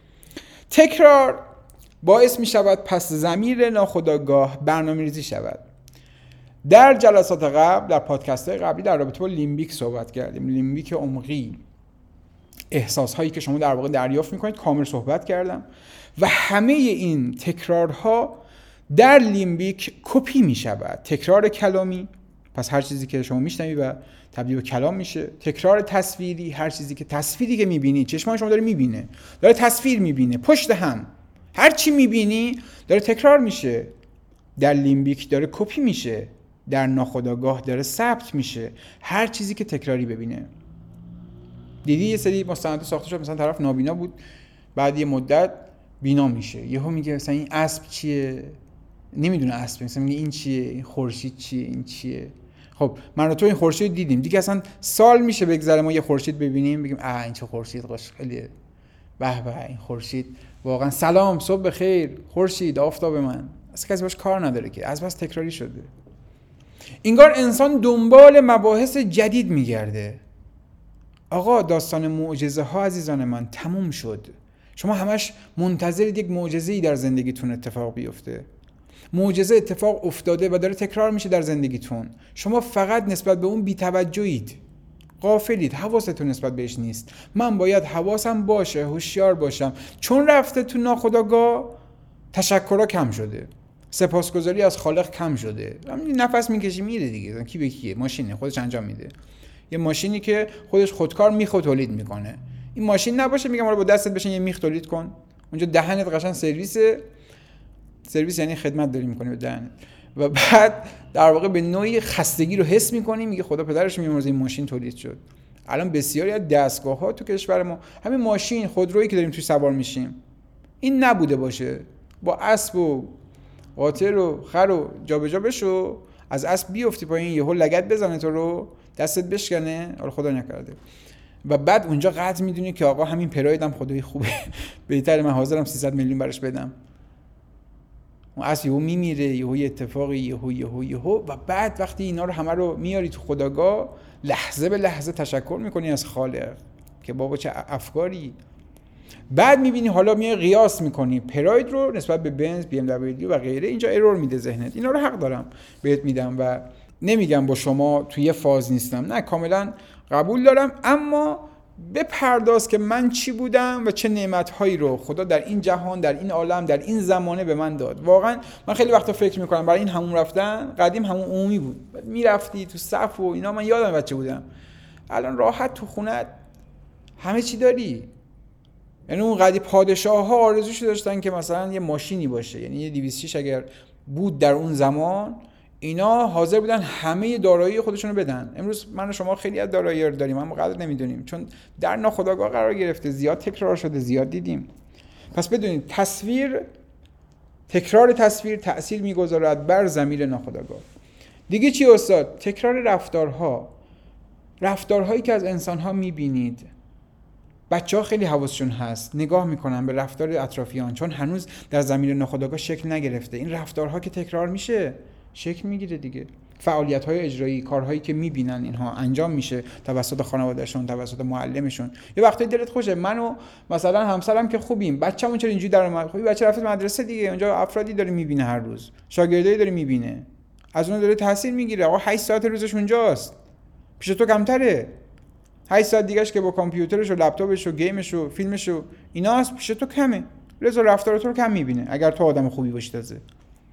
Speaker 1: تکرار باعث میشود پس ضمیر ناخودآگاه برنامه‌ریزی شود. در جلسات قبل، در پادکست‌های قبلی در رابطه با لیمبیک صحبت کردیم. لیمبیک عمقی، احساس‌هایی که شما در واقع دریافت می‌کنید، کامل صحبت کردم. و همه این تکرارها در لیمبیک کپی می‌شود. تکرار کلامی، پس هر چیزی که شما میشنوی و تبدیل به کلام میشه. تکرار تصویری، هر چیزی که تصویری که می‌بینی، چشمان شما داره می‌بینه، داره تصویر می‌بینه پشت هم. هر چی می‌بینی داره تکرار میشه. در لیمبیک داره کپی میشه. در ناخودآگاه داره ثبت میشه. هر چیزی که تکراری ببینه. دیدی یه سری مستند ساخته شد، مثلا طرف نابینا بود، بعد یه مدت بینا میشه، یهو میگه مثلا این اسب چیه، نمیدونه اسب، مثلا میگه این چیه، این خورشید چیه، این چیه. خب من و تو این خورشید دیدیم دیگه، اصلا سال میشه بگذره ما یه خورشید ببینیم بگیم این چه خورشید خوشگلیه، به به این خورشید واقعا، سلام صبح بخیر خورشید آفتاب من. اصلا کسی باش کار نداره که، از بس تکراری شده. انگار انسان دنبال مباحث جدید میگرده. آقا داستان معجزه ها عزیزان من تموم شد. شما همش منتظرید یک معجزه‌ای در زندگیتون اتفاق بیفته. معجزه اتفاق افتاده و داره تکرار میشه در زندگیتون. شما فقط نسبت به اون بی‌توجهید، غافلید، حواستون نسبت بهش نیست. من باید حواسم باشه، هوشیار باشم. چون رفته تو ناخودآگاه، تشکرها کم شده، سپاسگزاری از خالق کم شده. نفس میکشی میره دیگه، کی به کیه؟ ماشینه خودش انجام میده. یه ماشینی که خودش خودکار میخ تولید میکنه. این ماشین نباشه میگم آره با دستت بشین یه میخ تولید کن، اونجا دهنت قشنگ سرویس یعنی خدمت داری میکنی به دهنت، و بعد در واقع به نوعی خستگی رو حس میکنی، میگه خدا پدرش میامرزه این ماشین تولید شد. الان بسیاری از دستگاه‌ها تو کشور ما، همین ماشین خودرویی که داریم توش سوار میشیم، این نبوده باشه، با اسب و قاطر و خر و جابجا بشو، از اسب بیفتی پایین، یهو لگد بزنه تو رو، دستت بشکنه، حالا خدا نکرده، و بعد اونجا قطع میدونی که آقا همین پرایدم خدای خوبه، بهتره من حاضرم 300 میلیون براش بدم. اون اسب یهو میمیره، یهو یه اتفاقی، یهو و بعد وقتی اینا رو همه رو میاری تو خودآگاه، لحظه به لحظه تشکر میکنی از خالق که بابا چه افکاری. بعد میبینی حالا میای قیاس میکنی پراید رو نسبت به بنز، بی ام دبلیو و غیره، اینجا ایرور میده ذهنت. اینا رو حق دارم بهت میدم و نمیگم با شما توی فاز نیستم، نه کاملا قبول دارم، اما بپرداز که من چی بودم و چه نعمت‌هایی رو خدا در این جهان، در این عالم، در این زمانه به من داد. واقعا من خیلی وقتا فکر میکنم برای این همون رفتن، قدیم همون عمومی بود، میرفتی تو صف و اینا، من یادم بچه بودم. الان راحت تو خونت همه چی داری. یعنی اون قدیم پادشاه‌ها آرزوشو داشتن که مثلا یه ماشینی باشه، یعنی یه 206 اگر بود در اون زمان، اینا حاضر بودن همه دارایی خودشونو بدن. امروز من و شما خیلی از دارایی رو داریم اما قدر نمیدونیم، چون در ناخودآگاه قرار گرفته، زیاد تکرار شده، زیاد دیدیم. پس بدونید تکرار تصویر تأثیر میگذارد بر ضمیر ناخودآگاه. دیگه چی استاد؟ تکرار رفتارهایی که از انسان‌ها میبینید. بچه‌ها خیلی حواسشون هست، نگاه میکنن به رفتار اطرافیان، چون هنوز در ضمیر ناخودآگاه شکل نگرفته. این رفتارها که تکرار میشه شکل میگیره دیگه. فعالیت‌های اجرایی، کارهایی که میبینن اینها انجام میشه توسط خانواده‌شون، توسط معلمشون. یه وقتی دلت خوشه، من و مثلا همسرم که خوبیم، بچه‌مون چرا اینجوری در اومد؟ خب بچه رفت مدرسه دیگه، اونجا افرادی داره میبینه، هر روز شاگردایی داره میبینه، از اون داره تاثیر میگیره. آقا 8 ساعت روزش اونجاست، پیش تو کمتره. 8 ساعت دیگه‌اش که با کامپیوترش و لپتاپش و گیمش و فیلمش و ایناست، پیش تو کمه. لذا رفتار تو رو کم میبینه اگر تو آدم خوبی باشی. تازه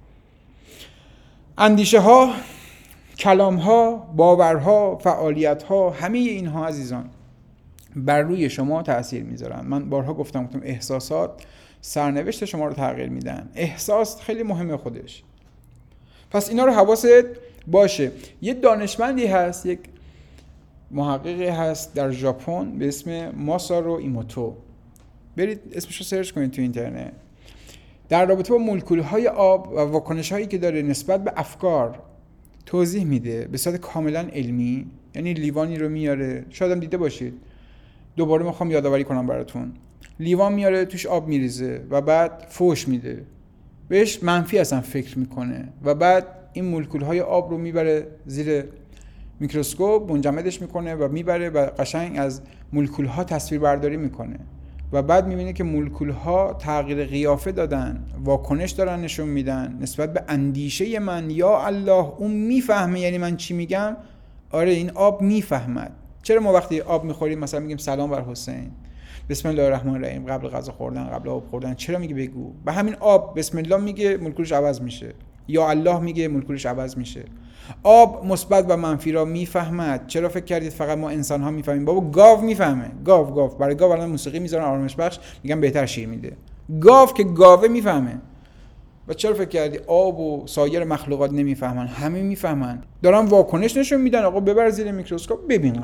Speaker 1: اندیشه ها، کلام ها، باورها، فعالیت ها، همه اینها عزیزان بر روی شما تأثیر میذارن. من بارها گفتم احساسات سرنوشت شما رو تغییر میدن. احساس خیلی مهمه خودش. پس اینا رو حواست باشه. یه دانشمندی هست، یک محققی هست در ژاپن به اسم ماسارو ایموتو، برید اسمش رو سرچ کنید تو اینترنت. در رابطه با مولکول‌های آب و واکنش‌هایی که داره نسبت به افکار توضیح میده به صورت کاملا علمی. یعنی لیوانی رو میاره، شاید هم دیده باشید، دوباره میخوام یادآوری کنم براتون. لیوان میاره توش آب میریزه و بعد فوش میده، بهش منفی اصلا فکر میکنه و بعد این مولکول‌های آب رو میبره زیر میکروسکوپ، منجمدش میکنه و میبره و قشنگ از مولکول‌ها تصویر برداری میکنه و بعد میبینه که مولکول‌ها تغییر قیافه دادن، واکنش دارن نشون میدن نسبت به اندیشه من. یا الله، اون میفهمه یعنی من چی میگم. آره این آب میفهمد. چرا ما وقتی آب میخوریم مثلا میگیم سلام بر حسین، بسم الله الرحمن الرحیم، قبل غذا خوردن، قبل آب خوردن؟ چرا میگه بگو؟ به همین آب بسم الله میگه مولکولش عوض میشه، یا الله میگه مولکولش عوض میشه. آب مثبت و منفی را میفهمد. چرا فکر کردید فقط ما انسان ها میفهمیم؟ بابا گاو میفهمه. گاو برای گاو الان موسیقی میذارن آرامش بخش، میگن بهتر شیر میده. گاو که گاوه میفهمه. و چرا فکر کردی آب و سایر مخلوقات نمیفهمن؟ همه میفهمن، دارن واکنش نشون میدن. آقا ببر زیر میکروسکوپ ببین،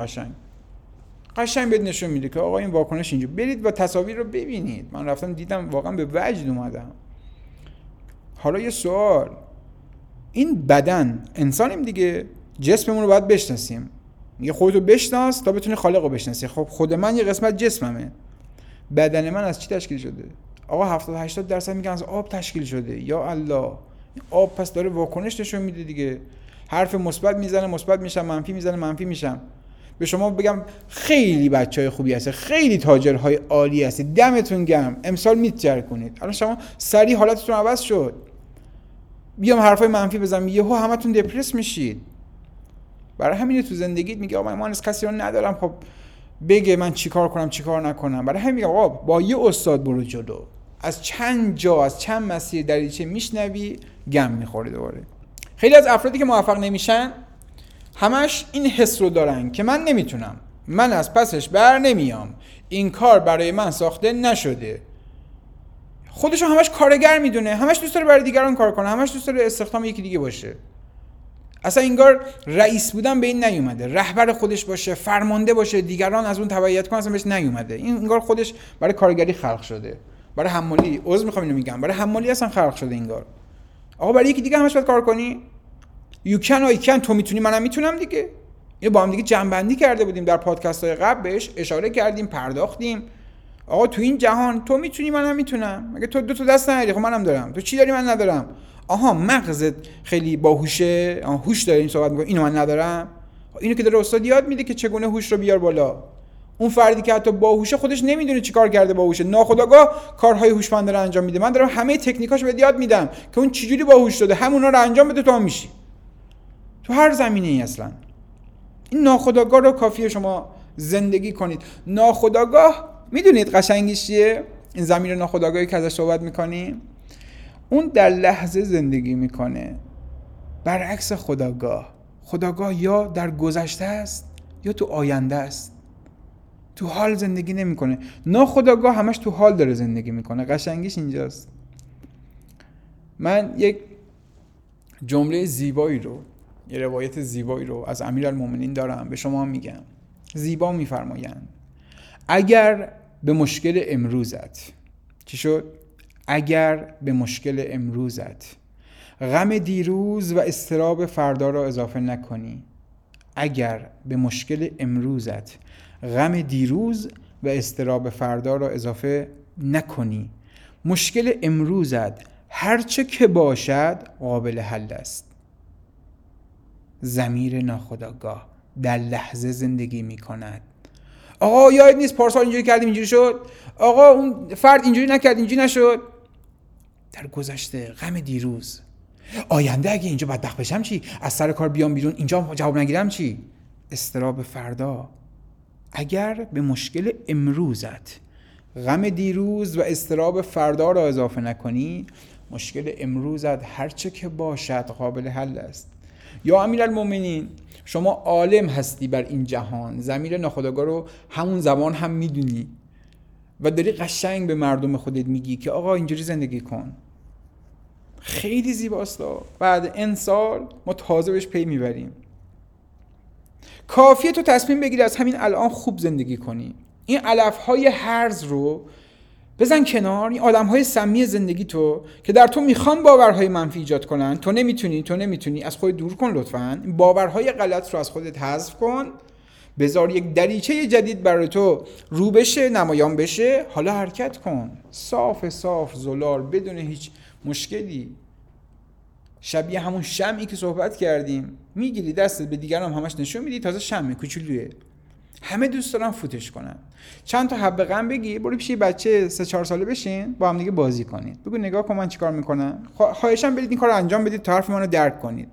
Speaker 1: قشنگ بهت نشون میده که آقا این واکنش اینجا. برید و تصاویر رو ببینید. من رفتم دیدم، واقعا به وجد اومدم. حالا یه سوال، این بدن انسانیم دیگه، جسممون رو باید بشناسیم. میگه خودتو بشناس تا بتونی خالق رو بشناسی. خب خود من یه قسمت جسممه. بدن من از چی تشکیل شده؟ آقا 70-80% میگن از آب تشکیل شده. یا الله، آب پس داره واکنش نشون میده دیگه. حرف مثبت میزنه مثبت میشم، منفی میزنه منفی میشم. به شما بگم خیلی بچهای خوبی هست، خیلی تاجرهای عالی هست، دمتون گرم، امسال میتجر کنید. الان شما سریع حالتتون عوض شد. بیام حرفای منفی بزنم یهو همتون دپرس میشید. برای همین تو زندگیت میگه آقا من از کسی رو ندارم، خب بگه من چیکار کنم چیکار نکنم. برای همین میگه آقا با یه استاد برو جلو. از چند جا، از چند مسیر دریچه میشنوی گم میخوره دوباره. خیلی از افرادی که موفق نمیشن همش این حس رو دارن که من نمیتونم، من از پسش بر نمیام، این کار برای من ساخته نشده. خودشو همش کارگر میدونه، همش دوست داره برای دیگران کار کنه، همش دوست داره استخدام یکی دیگه باشه. اصلا انگار رئیس بودن به این نیومده، رهبر خودش باشه، فرمانده باشه، دیگران از اون تبعیت کنن، اصلا بهش نیومده. این انگار خودش برای کارگری خلق شده، برای حمالی. عذر میخوام اینو میگم، برای حمالی اصلا خلق شده انگار. آقا برای یکی دیگه همش باید کار کنی. you can I can، تو میتونی منم میتونم دیگه. اینو با هم دیگه جمع کرده بودیم در پادکست‌های قبل، بهش اشاره کردیم، پرداختیم. آقا تو این جهان تو میتونی منم میتونم. مگه تو دو تا دست نداری؟ خب منم دارم. تو چی داری من ندارم؟ آها مغزت خیلی باهوشه، هوش داریم صحبت می‌کنیم، اینو من ندارم. اینو که داره استاد یاد میده که چگونه هوش رو بیار بالا. اون فردی که حتی باهوشه خودش نمیدونه چیکار کرده، باهوشه، ناخودآگاه کارهای هوشمند رو انجام میده. من دارم همه تکنیکاشو بهت یاد میدم که اون چجوری باهوش شده، همونا رو انجام بده تو هم میشی. تو هر زمینه‌ای اصلا این ناخودآگاه رو کافیه شما زندگی کنید. ناخودآگاه میدونید قشنگیش چیه؟ این زمین ناخودآگاهی که ازش صحبت میکنیم، اون در لحظه زندگی میکنه، برعکس خودآگاه. خودآگاه یا در گذشته است یا تو آینده است، تو حال زندگی نمیکنه. ناخودآگاه همش تو حال داره زندگی میکنه. قشنگیش اینجاست. من یک جمله زیبایی رو، یه روایت زیبایی رو از امیرالمومنین دارم، به شما میگم. زیبا میفرمایند اگر به مشکل امروزت، چی شد؟ اگر به مشکل امروزت غم دیروز و اضطراب فردا را اضافه نکنی، اگر به مشکل امروزت غم دیروز و اضطراب فردا را اضافه نکنی، مشکل امروزت هرچه که باشد قابل حل است. ضمیر ناخودآگاه در لحظه زندگی می کند. آقا یاد نیست پارسال اینجوری کردیم اینجوری شد، آقا اون فرد اینجوری نکرد اینجوری نشد. در گذشته، غم دیروز. آینده اگه اینجا بدبخت بشم چی؟ از سر کار بیام بیرون اینجا جواب نگیرم چی؟ اضطراب فردا. اگر به مشکل امروزت غم دیروز و اضطراب فردا را اضافه نکنی، مشکل امروزت هرچه که باشد قابل حل است. یا امیرالمومنین، شما عالم هستی بر این جهان، ضمیر ناخودآگاه رو همون زمان هم میدونی و داری قشنگ به مردم خودت میگی که آقا اینجوری زندگی کن. خیلی زیباست. بعد این سال ما تازه بهش پی میبریم. کافیه تو تصمیم بگیری از همین الان خوب زندگی کنی. این علفهای هرز رو بزن کنار. این آدمهای سمی زندگی تو که در تو میخوان باورهای منفی ایجاد کنن، تو نمیتونی، از خودت دور کن لطفاً. این باورهای غلط رو از خودت حذف کن، بذار یک دریچه جدید برای تو رو بشه، نمایان بشه. حالا حرکت کن، صاف زلال، بدون هیچ مشکلی، شبیه همون شمعی که صحبت کردیم. میگیری دستت به دیگران همش نشون میدی، تازه شمع کوچولوئه، همه دوست دارن فوتش کنن. چند تا حبه غم بگی، برو پیش بچه 3-4 ساله بشین، با هم دیگه بازی کنید، بگو نگاه کن من چیکار میکنم، خواهشاً برید این کارو انجام بدید تا حرف منو درک کنید.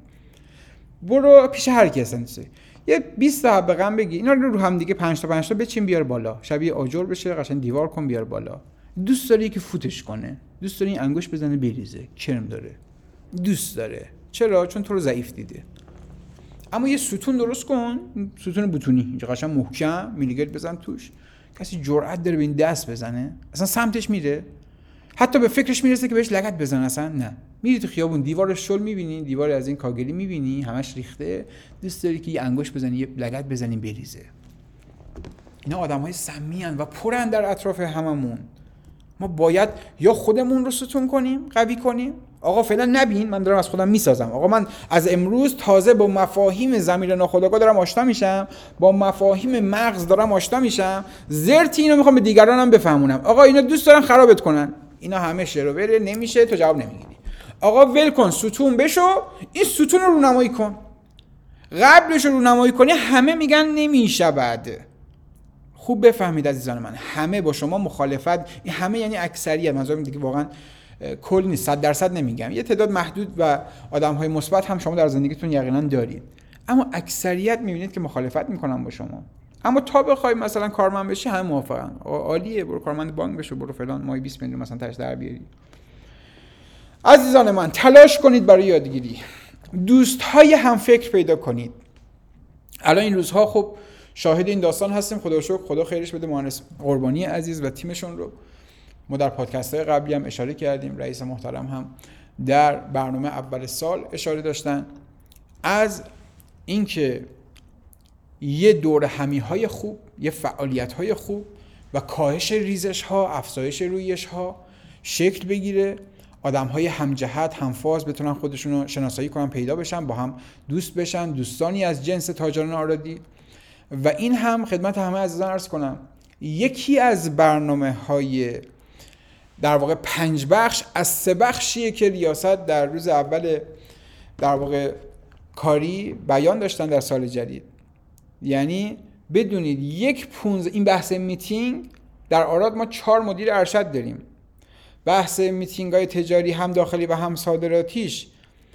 Speaker 1: برو پیش هر کسی یه 20 تا حبه غم بگی، اینا رو هم دیگه 5 تا بچین، بیار بالا، شبیه آجر بشه، قشنگ دیوار کن، بیار بالا. دوست داره که فوتش کنه، دوست داره این انگوش بزنه بریزه، کرم داره، دوست داره. چرا؟ چون تو رو ضعیف دیده. اما یه ستون درست کن، ستون بتونی، اینجا قشنگ محکم میلیگرد بزن توش. کسی جرأت داره به این دست بزنه؟ اصلا سمتش میره؟ حتی به فکرش میرسه که بهش لگد بزنه؟ اصلا نه. میری تو خیابون دیوار شل میبینی، دیوار از این کاگلی میبینی همش ریخته، دوست داری که یه انگوش بزنی، یه لگد بزنی بریزه. اینا آدمای سمی ان و پرن در اطراف هممون. ما باید یا خودمون رو ستون کنیم، قوی کنیم. آقا فعلا نبین، من دارم از خودم میسازم. آقا من از امروز تازه با مفاهیم ضمیر ناخودآگاه دارم آشنا میشم، با مفاهیم مغز دارم آشنا میشم. زرتی اینو میخوام به دیگرانم بفهمونم. آقا اینا دوست دارن خرابت کنن، اینا همه شروره، نمیشه، تو جواب نمیگیری. آقا ول کن، ستون بشو، این ستون رو رونمایی کن. قبلش رو رونمایی کنی همه میگن نمیشود. خوب بفهمید عزیزان من، همه با شما مخالفت، این همه یعنی اکثریت، منظورم دیگه واقعا کل نیست، 100% نمیگم، یه تعداد محدود و آدم‌های مثبت هم شما در زندگیتون یقینا دارید، اما اکثریت میبینید که مخالفت میکنن با شما. اما تا بخوای مثلا کارمند بشی همه موافقن، عالیه، برو کارمند بانک بشو، برو فلان، ماهی 20 میلیون مثلا تاش در بیاری. عزیزان من، تلاش کنید برای یادگیری، دوست‌های همفکر پیدا کنید. الان این روزها خب شاهد این داستان هستیم، خدا شکر، خدا خیرش بده، مهندس قربانی عزیز و تیمشون رو ما در پادکست‌های قبلی هم اشاره کردیم، رئیس محترم هم در برنامه اول سال اشاره داشتن از اینکه یه دور همی‌های خوب، یه فعالیت‌های خوب و کاهش ریزش‌ها، افزایش رویش‌ها شکل بگیره، آدم‌های همجهت، همفاز بتونن خودشون رو شناسایی کنن، پیدا بشن، با هم دوست بشن، دوستانی از جنس تاجران آرادی. و این هم خدمت همه عزیزان عرض کنم، یکی از برنامه‌های در واقع 5 بخش از 3 بخشیه که ریاست در روز اول در واقع کاری بیان داشتن در سال جدید. یعنی بدونید این بحث میتینگ در آراد ما 4 مدیر ارشد داریم. بحث میتینگ‌های تجاری هم داخلی و هم صادراتیش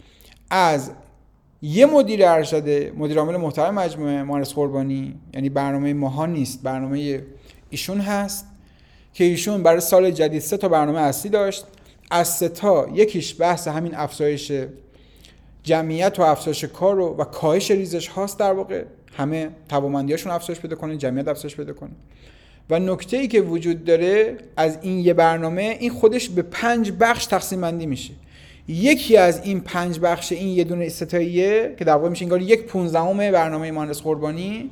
Speaker 1: از یه مدیر ارشد، مدیر عامل محترم مجموعه مهندس قربانی، یعنی برنامه ماها نیست، برنامه ایشون هست که ایشون برای سال جدید 3 تا برنامه اصلی داشت. از 3 تا یکیش بحث همین افزایش جمعیت و افزایش کار و کاهش ریزش هاست، در واقع همه توانمندیاشون افزایش پیدا کنه، جمعیت افزایش پیدا کنه. و نکته‌ای که وجود داره از این یه برنامه، این خودش به 5 بخش تقسیم بندی میشه. یکی از این 5 بخش، این یه دونه ستاییه که در واقع میشه انگار 1/15 برنامه مهندس قربانی،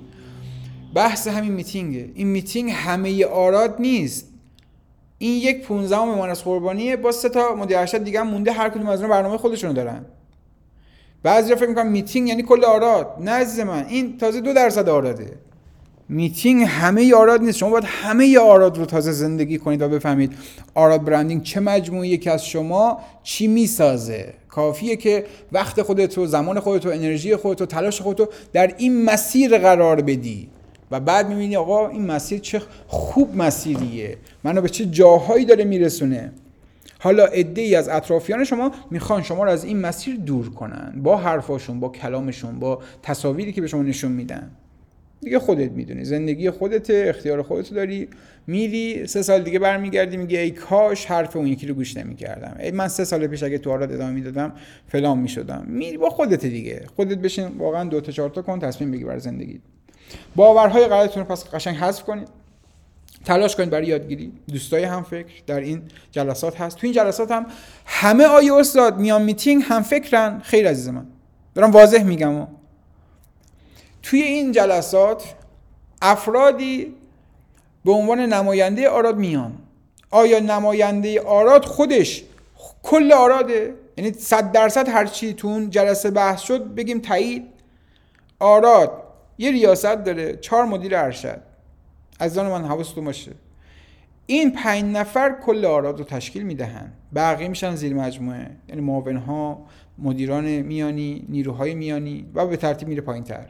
Speaker 1: بحث همین میتینگه. این میتینگ همه آراد نیست، این 1/15 مهندس قربانیه، با 3 تا مدیر ارشد دیگه هم مونده، هر کدوم از اون برنامه خودشونو دارن. بعضیا فکر میکنن میتینگ یعنی کل آراد. نه عزیز من، این تازه 2% آراده. میتینگ همه آراد نیست. شما باید همه آراد رو تازه زندگی کنید و بفهمید آراد برندینگ چه مجموعه‌ای که از شما چی میسازه. کافیه که وقت خودت، زمان خودت، انرژی خودت، تلاش خودت در این مسیر قرار بدی و بعد میبینی آقا این مسیر چه خوب مسیریه، منو به چه جاهایی داره میرسونه. حالا عده‌ای از اطرافیان شما میخوان شما رو از این مسیر دور کنن، با حرفاشون، با کلامشون، با تصاویری که به شما نشون میدن. دیگه خودت میدونی، زندگی خودته، اختیار خودت داری. میری 3 سال دیگه برمیگردی میگه ای کاش حرف اون یکی رو گوش نمیکردم، ای من 3 سال پیش اگه تو آراد ادامه میدادم فلان میشدم. میری با خودت دیگه، خودت بشین واقعا 2 تا 4 تا کن، تصمیم بگیر برای زندگی. باورهای غلطتون رو پس قشنگ حذف کنید. تلاش کنید برای یادگیری. دوستای هم فکر در این جلسات هست. تو این جلسات هم همه آیه استاد میان میتینگ هم فکرن. خیر عزیز من، دارم واضح میگم. توی این جلسات افرادی به عنوان نماینده آراد میان. آیا نماینده آراد خودش کل آراده؟ یعنی 100% هر چی تو اون جلسه بحث شد بگیم تایید؟ آراد یه ریاست داره، 4 مدیر ارشد. عزیزان من حواستون باشه این 5 نفر کل آراد رو تشکیل میدهن، بقیه میشن زیر مجموعه، یعنی معاونها، مدیران میانی، نیروهای میانی و به ترتیب میره پایین‌تر.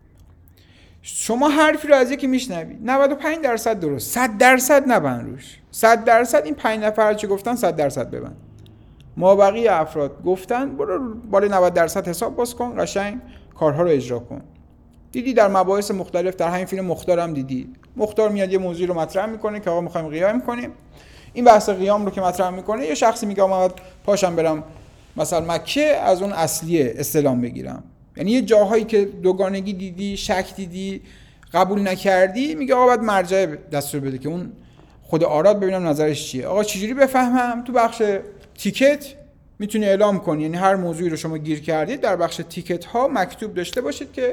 Speaker 1: شما حرفی رو از یکی میشنوی 95% درست، 100% نبند روش. 100% این 5 نفر چه گفتن 100% ببند. ما بقیه افراد گفتن برو بالای 90% حساب باز کن، قشنگ کارها رو اجرا کن. دیدی در مباحث مختلف، در همین فیلم مختار هم دیدی، مختار میاد یه موضوعی رو مطرح میکنه که آقا میخوایم قیام کنیم. این بحث قیام رو که مطرح میکنه، یه شخصی میگه آقا من پاشم برم مثلا مکه از اون اصلیه استلام بگیرم. یعنی یه جاهایی که دوگانگی دیدی، شک دیدی، قبول نکردی، میگه آقا باید مرجع دستور بده که اون خود آراد ببینم نظرش چیه. آقا چجوری بفهمم؟ تو بخش تیکت میتونی اعلام کنی، یعنی هر موضوعی رو شما گیر کردید در بخش تیکت ها مکتوب داشته باشید که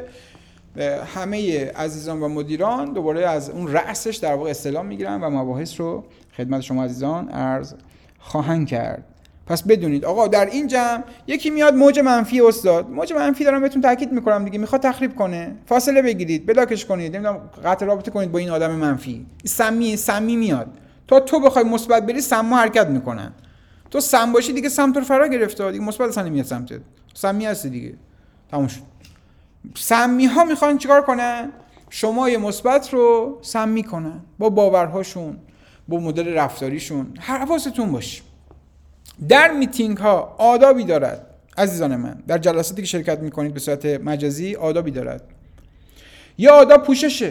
Speaker 1: همه عزیزان و مدیران دوباره از اون رأسش در واقع استلام میگیرن و مباحث رو خدمت شما عزیزان عرض خواهند کرد. پس بدونید آقا در این جمع یکی میاد موج منفی، استاد موج منفی دارم بهتون تاکید میکنم دیگه، میخواد تخریب کنه، فاصله بگیرید، بلاکش کنید، نمیدونم قطع رابطه کنید با این آدم منفی. سمی میاد تا تو بخوای مثبت بری، سما حرکت میکنن. تو سم باشی دیگه سمت رو فرا گرفته دیگه، مثبت اصلا نمیاد سمتت، سمی هستی دیگه، تموم شد. سمی ها میخوان چیکار کنن؟ شمای مثبت رو سمی کنن با باورهاشون، با مدل رفتاریشون. حواستون باشه در میتینگ ها آدابی دارد عزیزان من، در جلساتی که شرکت میکنید به صورت مجازی آدابی دارد. یا آداب پوششه.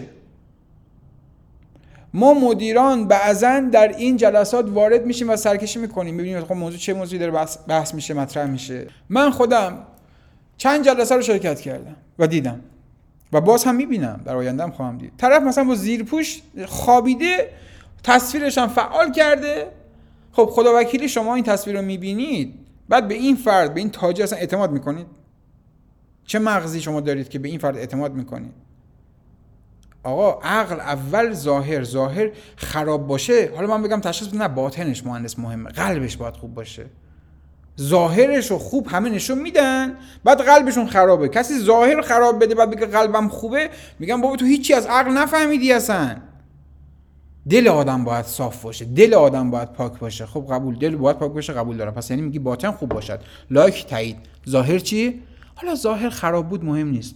Speaker 1: ما مدیران بعضا در این جلسات وارد میشیم و سرکشی میکنیم، ببینیم خب موضوع چه موضوعی داره بحث میشه، مطرح میشه. من خودم چند جلسه رو شرکت کردم و دیدم و باز هم میبینم، در آینده هم خواهم دید. طرف مثلا با زیرپوش خوابیده، تصویرش هم فعال کرده. خب خدا وکیلی شما این تصویر رو میبینید، بعد به این فرد، به این تاجر اصلا اعتماد میکنید؟ چه مغزی شما دارید که به این فرد اعتماد میکنید؟ آقا عقل اول، ظاهر خراب باشه، حالا من بگم تشخیص بده، نه باطنش مهندس مهمه، قلبش باید خوب باشه. ظاهرش رو خوب همه نشون میدن، بعد قلبشون خرابه. کسی ظاهر خراب بده بعد بگه قلبم خوبه، میگم بابا تو هیچی از عقل نفهمیدی اصلا. دل آدم باید صاف باشه، دل آدم باید پاک باشه. خب قبول، دل باید پاک باشه، قبول دارم. پس یعنی میگی باطن خوب باشد، لایک، تایید. ظاهر چی؟ حالا ظاهر خراب بود مهم نیست.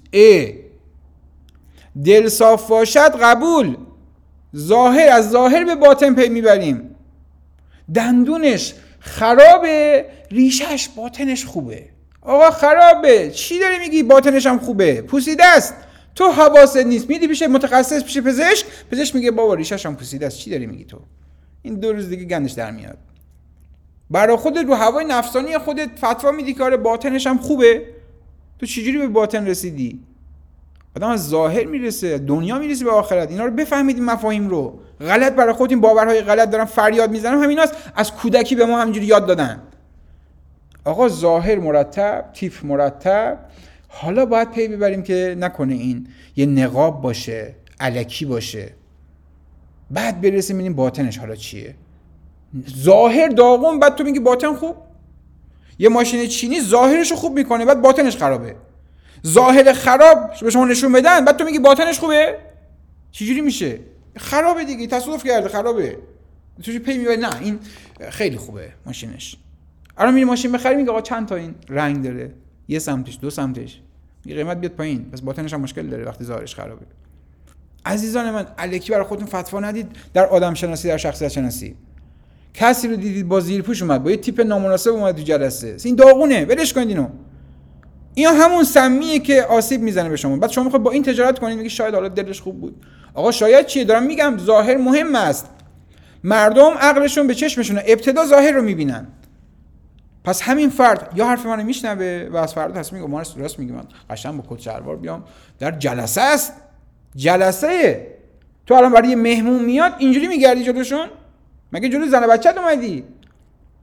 Speaker 1: دل صاف باشد، قبول. ظاهر، از ظاهر به باطن پی میبریم. دندونش خرابه، ریشش باطنش خوبه. آقا خرابه، چی داری میگی باطنش هم خوبه؟ پوسیده است، تو حواست نیست. میدی پیش متخصص، پیش پزشک میگه بابا ریشش هم پوسیده است. چی داری میگی تو؟ این 2 روز دیگه گندش در میاد. برای خودت رو هوای نفسانی خودت فتوا میدی که آره باطنش هم خوبه. تو چجوری به باطن رسیدی؟ آدم از ظاهر میرسه، دنیا میرسه به آخرت. اینا رو بفهمید، این مفاهیم رو. غلط برای خودت این باورهای غلط دارن فریاد میزنن، همیناست. از کودکی به ما همینجوری یاد دادن. آقا ظاهر مرتب، تیپ مرتب. حالا باید پی ببریم که نکنه این یه نقاب باشه، الکی باشه. بعد برسیم ببینیم باطنش حالا چیه. ظاهر داغون، بعد تو میگی باطن خوب. یه ماشین چینی ظاهرش رو خوب میکنه، بعد باطنش خرابه. ظاهر خراب به شما نشون بدن، بعد تو میگی باطنش خوبه. چجوری میشه؟ خرابه دیگه، تصادف کرده، خرابه. تو پی میبری نه این خیلی خوبه ماشینش. الان میری ماشین بخری، میگه آقا چند تا این رنگ داره، یه سمتش، 2 سمتش، این قیمت بیاد پایین، پس باطنش هم مشکل داره وقتی ظاهرش خرابه. عزیزان من، الکی برای خودتون فتوا ندید در آدم شناسی، در شخصیت شناسی. کسی رو دیدید با زیرپوش اومد، با یه تیپ نامناسب اومد تو جلسه، این داغونه، ولش کنید اینو. اینا همون سمیه که آسیب میزنه به شما. بعد شما میخواید با این تجارت کنید، میگی شاید حالا دلش خوب بود. آقا شاید چیه؟ دارم میگم ظاهر مهم است. مردم عقلشون به چشمشونه، ابتدا ظاهر رو میبینن. پس همین فرد یا حرف منو میشنوه و از فردا تصمیم میگیره، ما راست میگم، من قشنگ با کت شلوار بیام در جلسه است. جلسه تو الان برای مهمون میاد اینجوری میگردی جلوشون؟ مگه جلو زن و بچه‌ت اومدی؟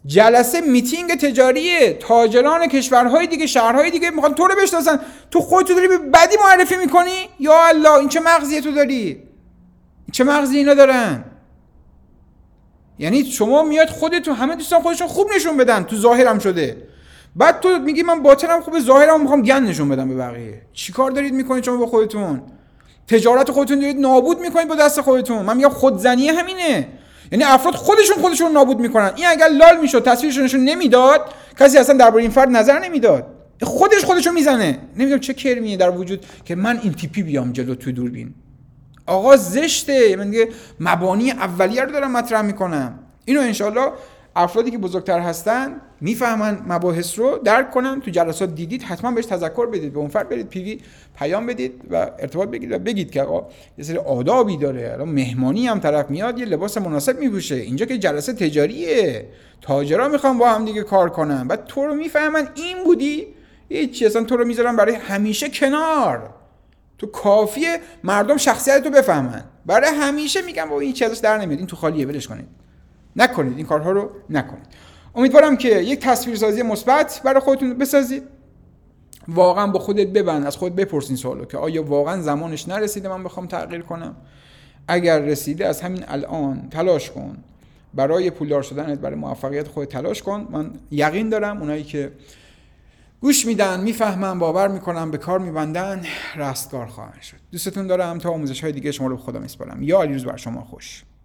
Speaker 1: جلسه میتینگ تجاری تاجران کشورهای دیگه، شهرهای دیگه میخوان تو رو بشناسن، تو خودت داری به بدی معرفی میکنی. یا الله، این چه مغزیه تو داری؟ چه مغزی اینا دارن؟ یعنی شما میاد خودتون، همه دوستان خودشون خوب نشون بدن، تو ظاهرم شده، بعد تو میگی من باطنم خوبه، ظاهرم میخوام گند نشون بدم به بقیه. چیکار دارید میکنید شما با خودتون؟ تجارت خودتون دارید نابود میکنید با دست خودتون. من میگم خودزنی همینه. یعنی افراد خودشون نابود میکنن. این اگر لال میشد، تصویرشو نشون نمیداد، کسی اصلا درباره این فرد نظر نمیداد. خودشو میزنه. نمیدونم چه کرمیه در وجود که من این تیپی بیام جلو تو دوربین. آقا زشته. من دیگه مبانی اولیه رو دارم مطرح میکنم. اینو انشالله افرادی که بزرگتر هستن میفهمن مباحث رو درک کنن. تو جلسات دیدید، حتما بهش تذکر بدید، به اون فرد برید پیوی پیام بدید و ارتباط بگیرید و بگید که آقا یه سری آدابی داره. الان مهمانی هم طرف میاد یه لباس مناسب میپوشه. اینجا که جلسه تجاریه، تاجرا میخوان با هم دیگه کار کنن. بعد تو رو میفهمن این بودی، هیچ اصلا تو رو میذارن برای همیشه کنار. تو کافیه مردم شخصیت تو بفهمن، برای همیشه میگم با این چیزاش در نمیاد، این تو خالیه، ولش کنید، نکنید این کارها رو نکنید. امیدوارم که یک تصویرسازی مثبت برای خودتون بسازید. واقعا با خودت ببند، از خودت بپرس این سوالو که آیا واقعا زمانش نرسیده من بخوام تغییر کنم؟ اگر رسیده از همین الان تلاش کن برای پولدار شدنت، برای موفقیت خودت تلاش کن. من یقین دارم اونایی که گوش میدن، میفهمن، باور میکنن، به کار میبندن، رستگار خواهند شد. دوستتون دارم. تا آموزش‌های دیگه شما رو به خدا میسپارم. یا علی روز بر شما خوش.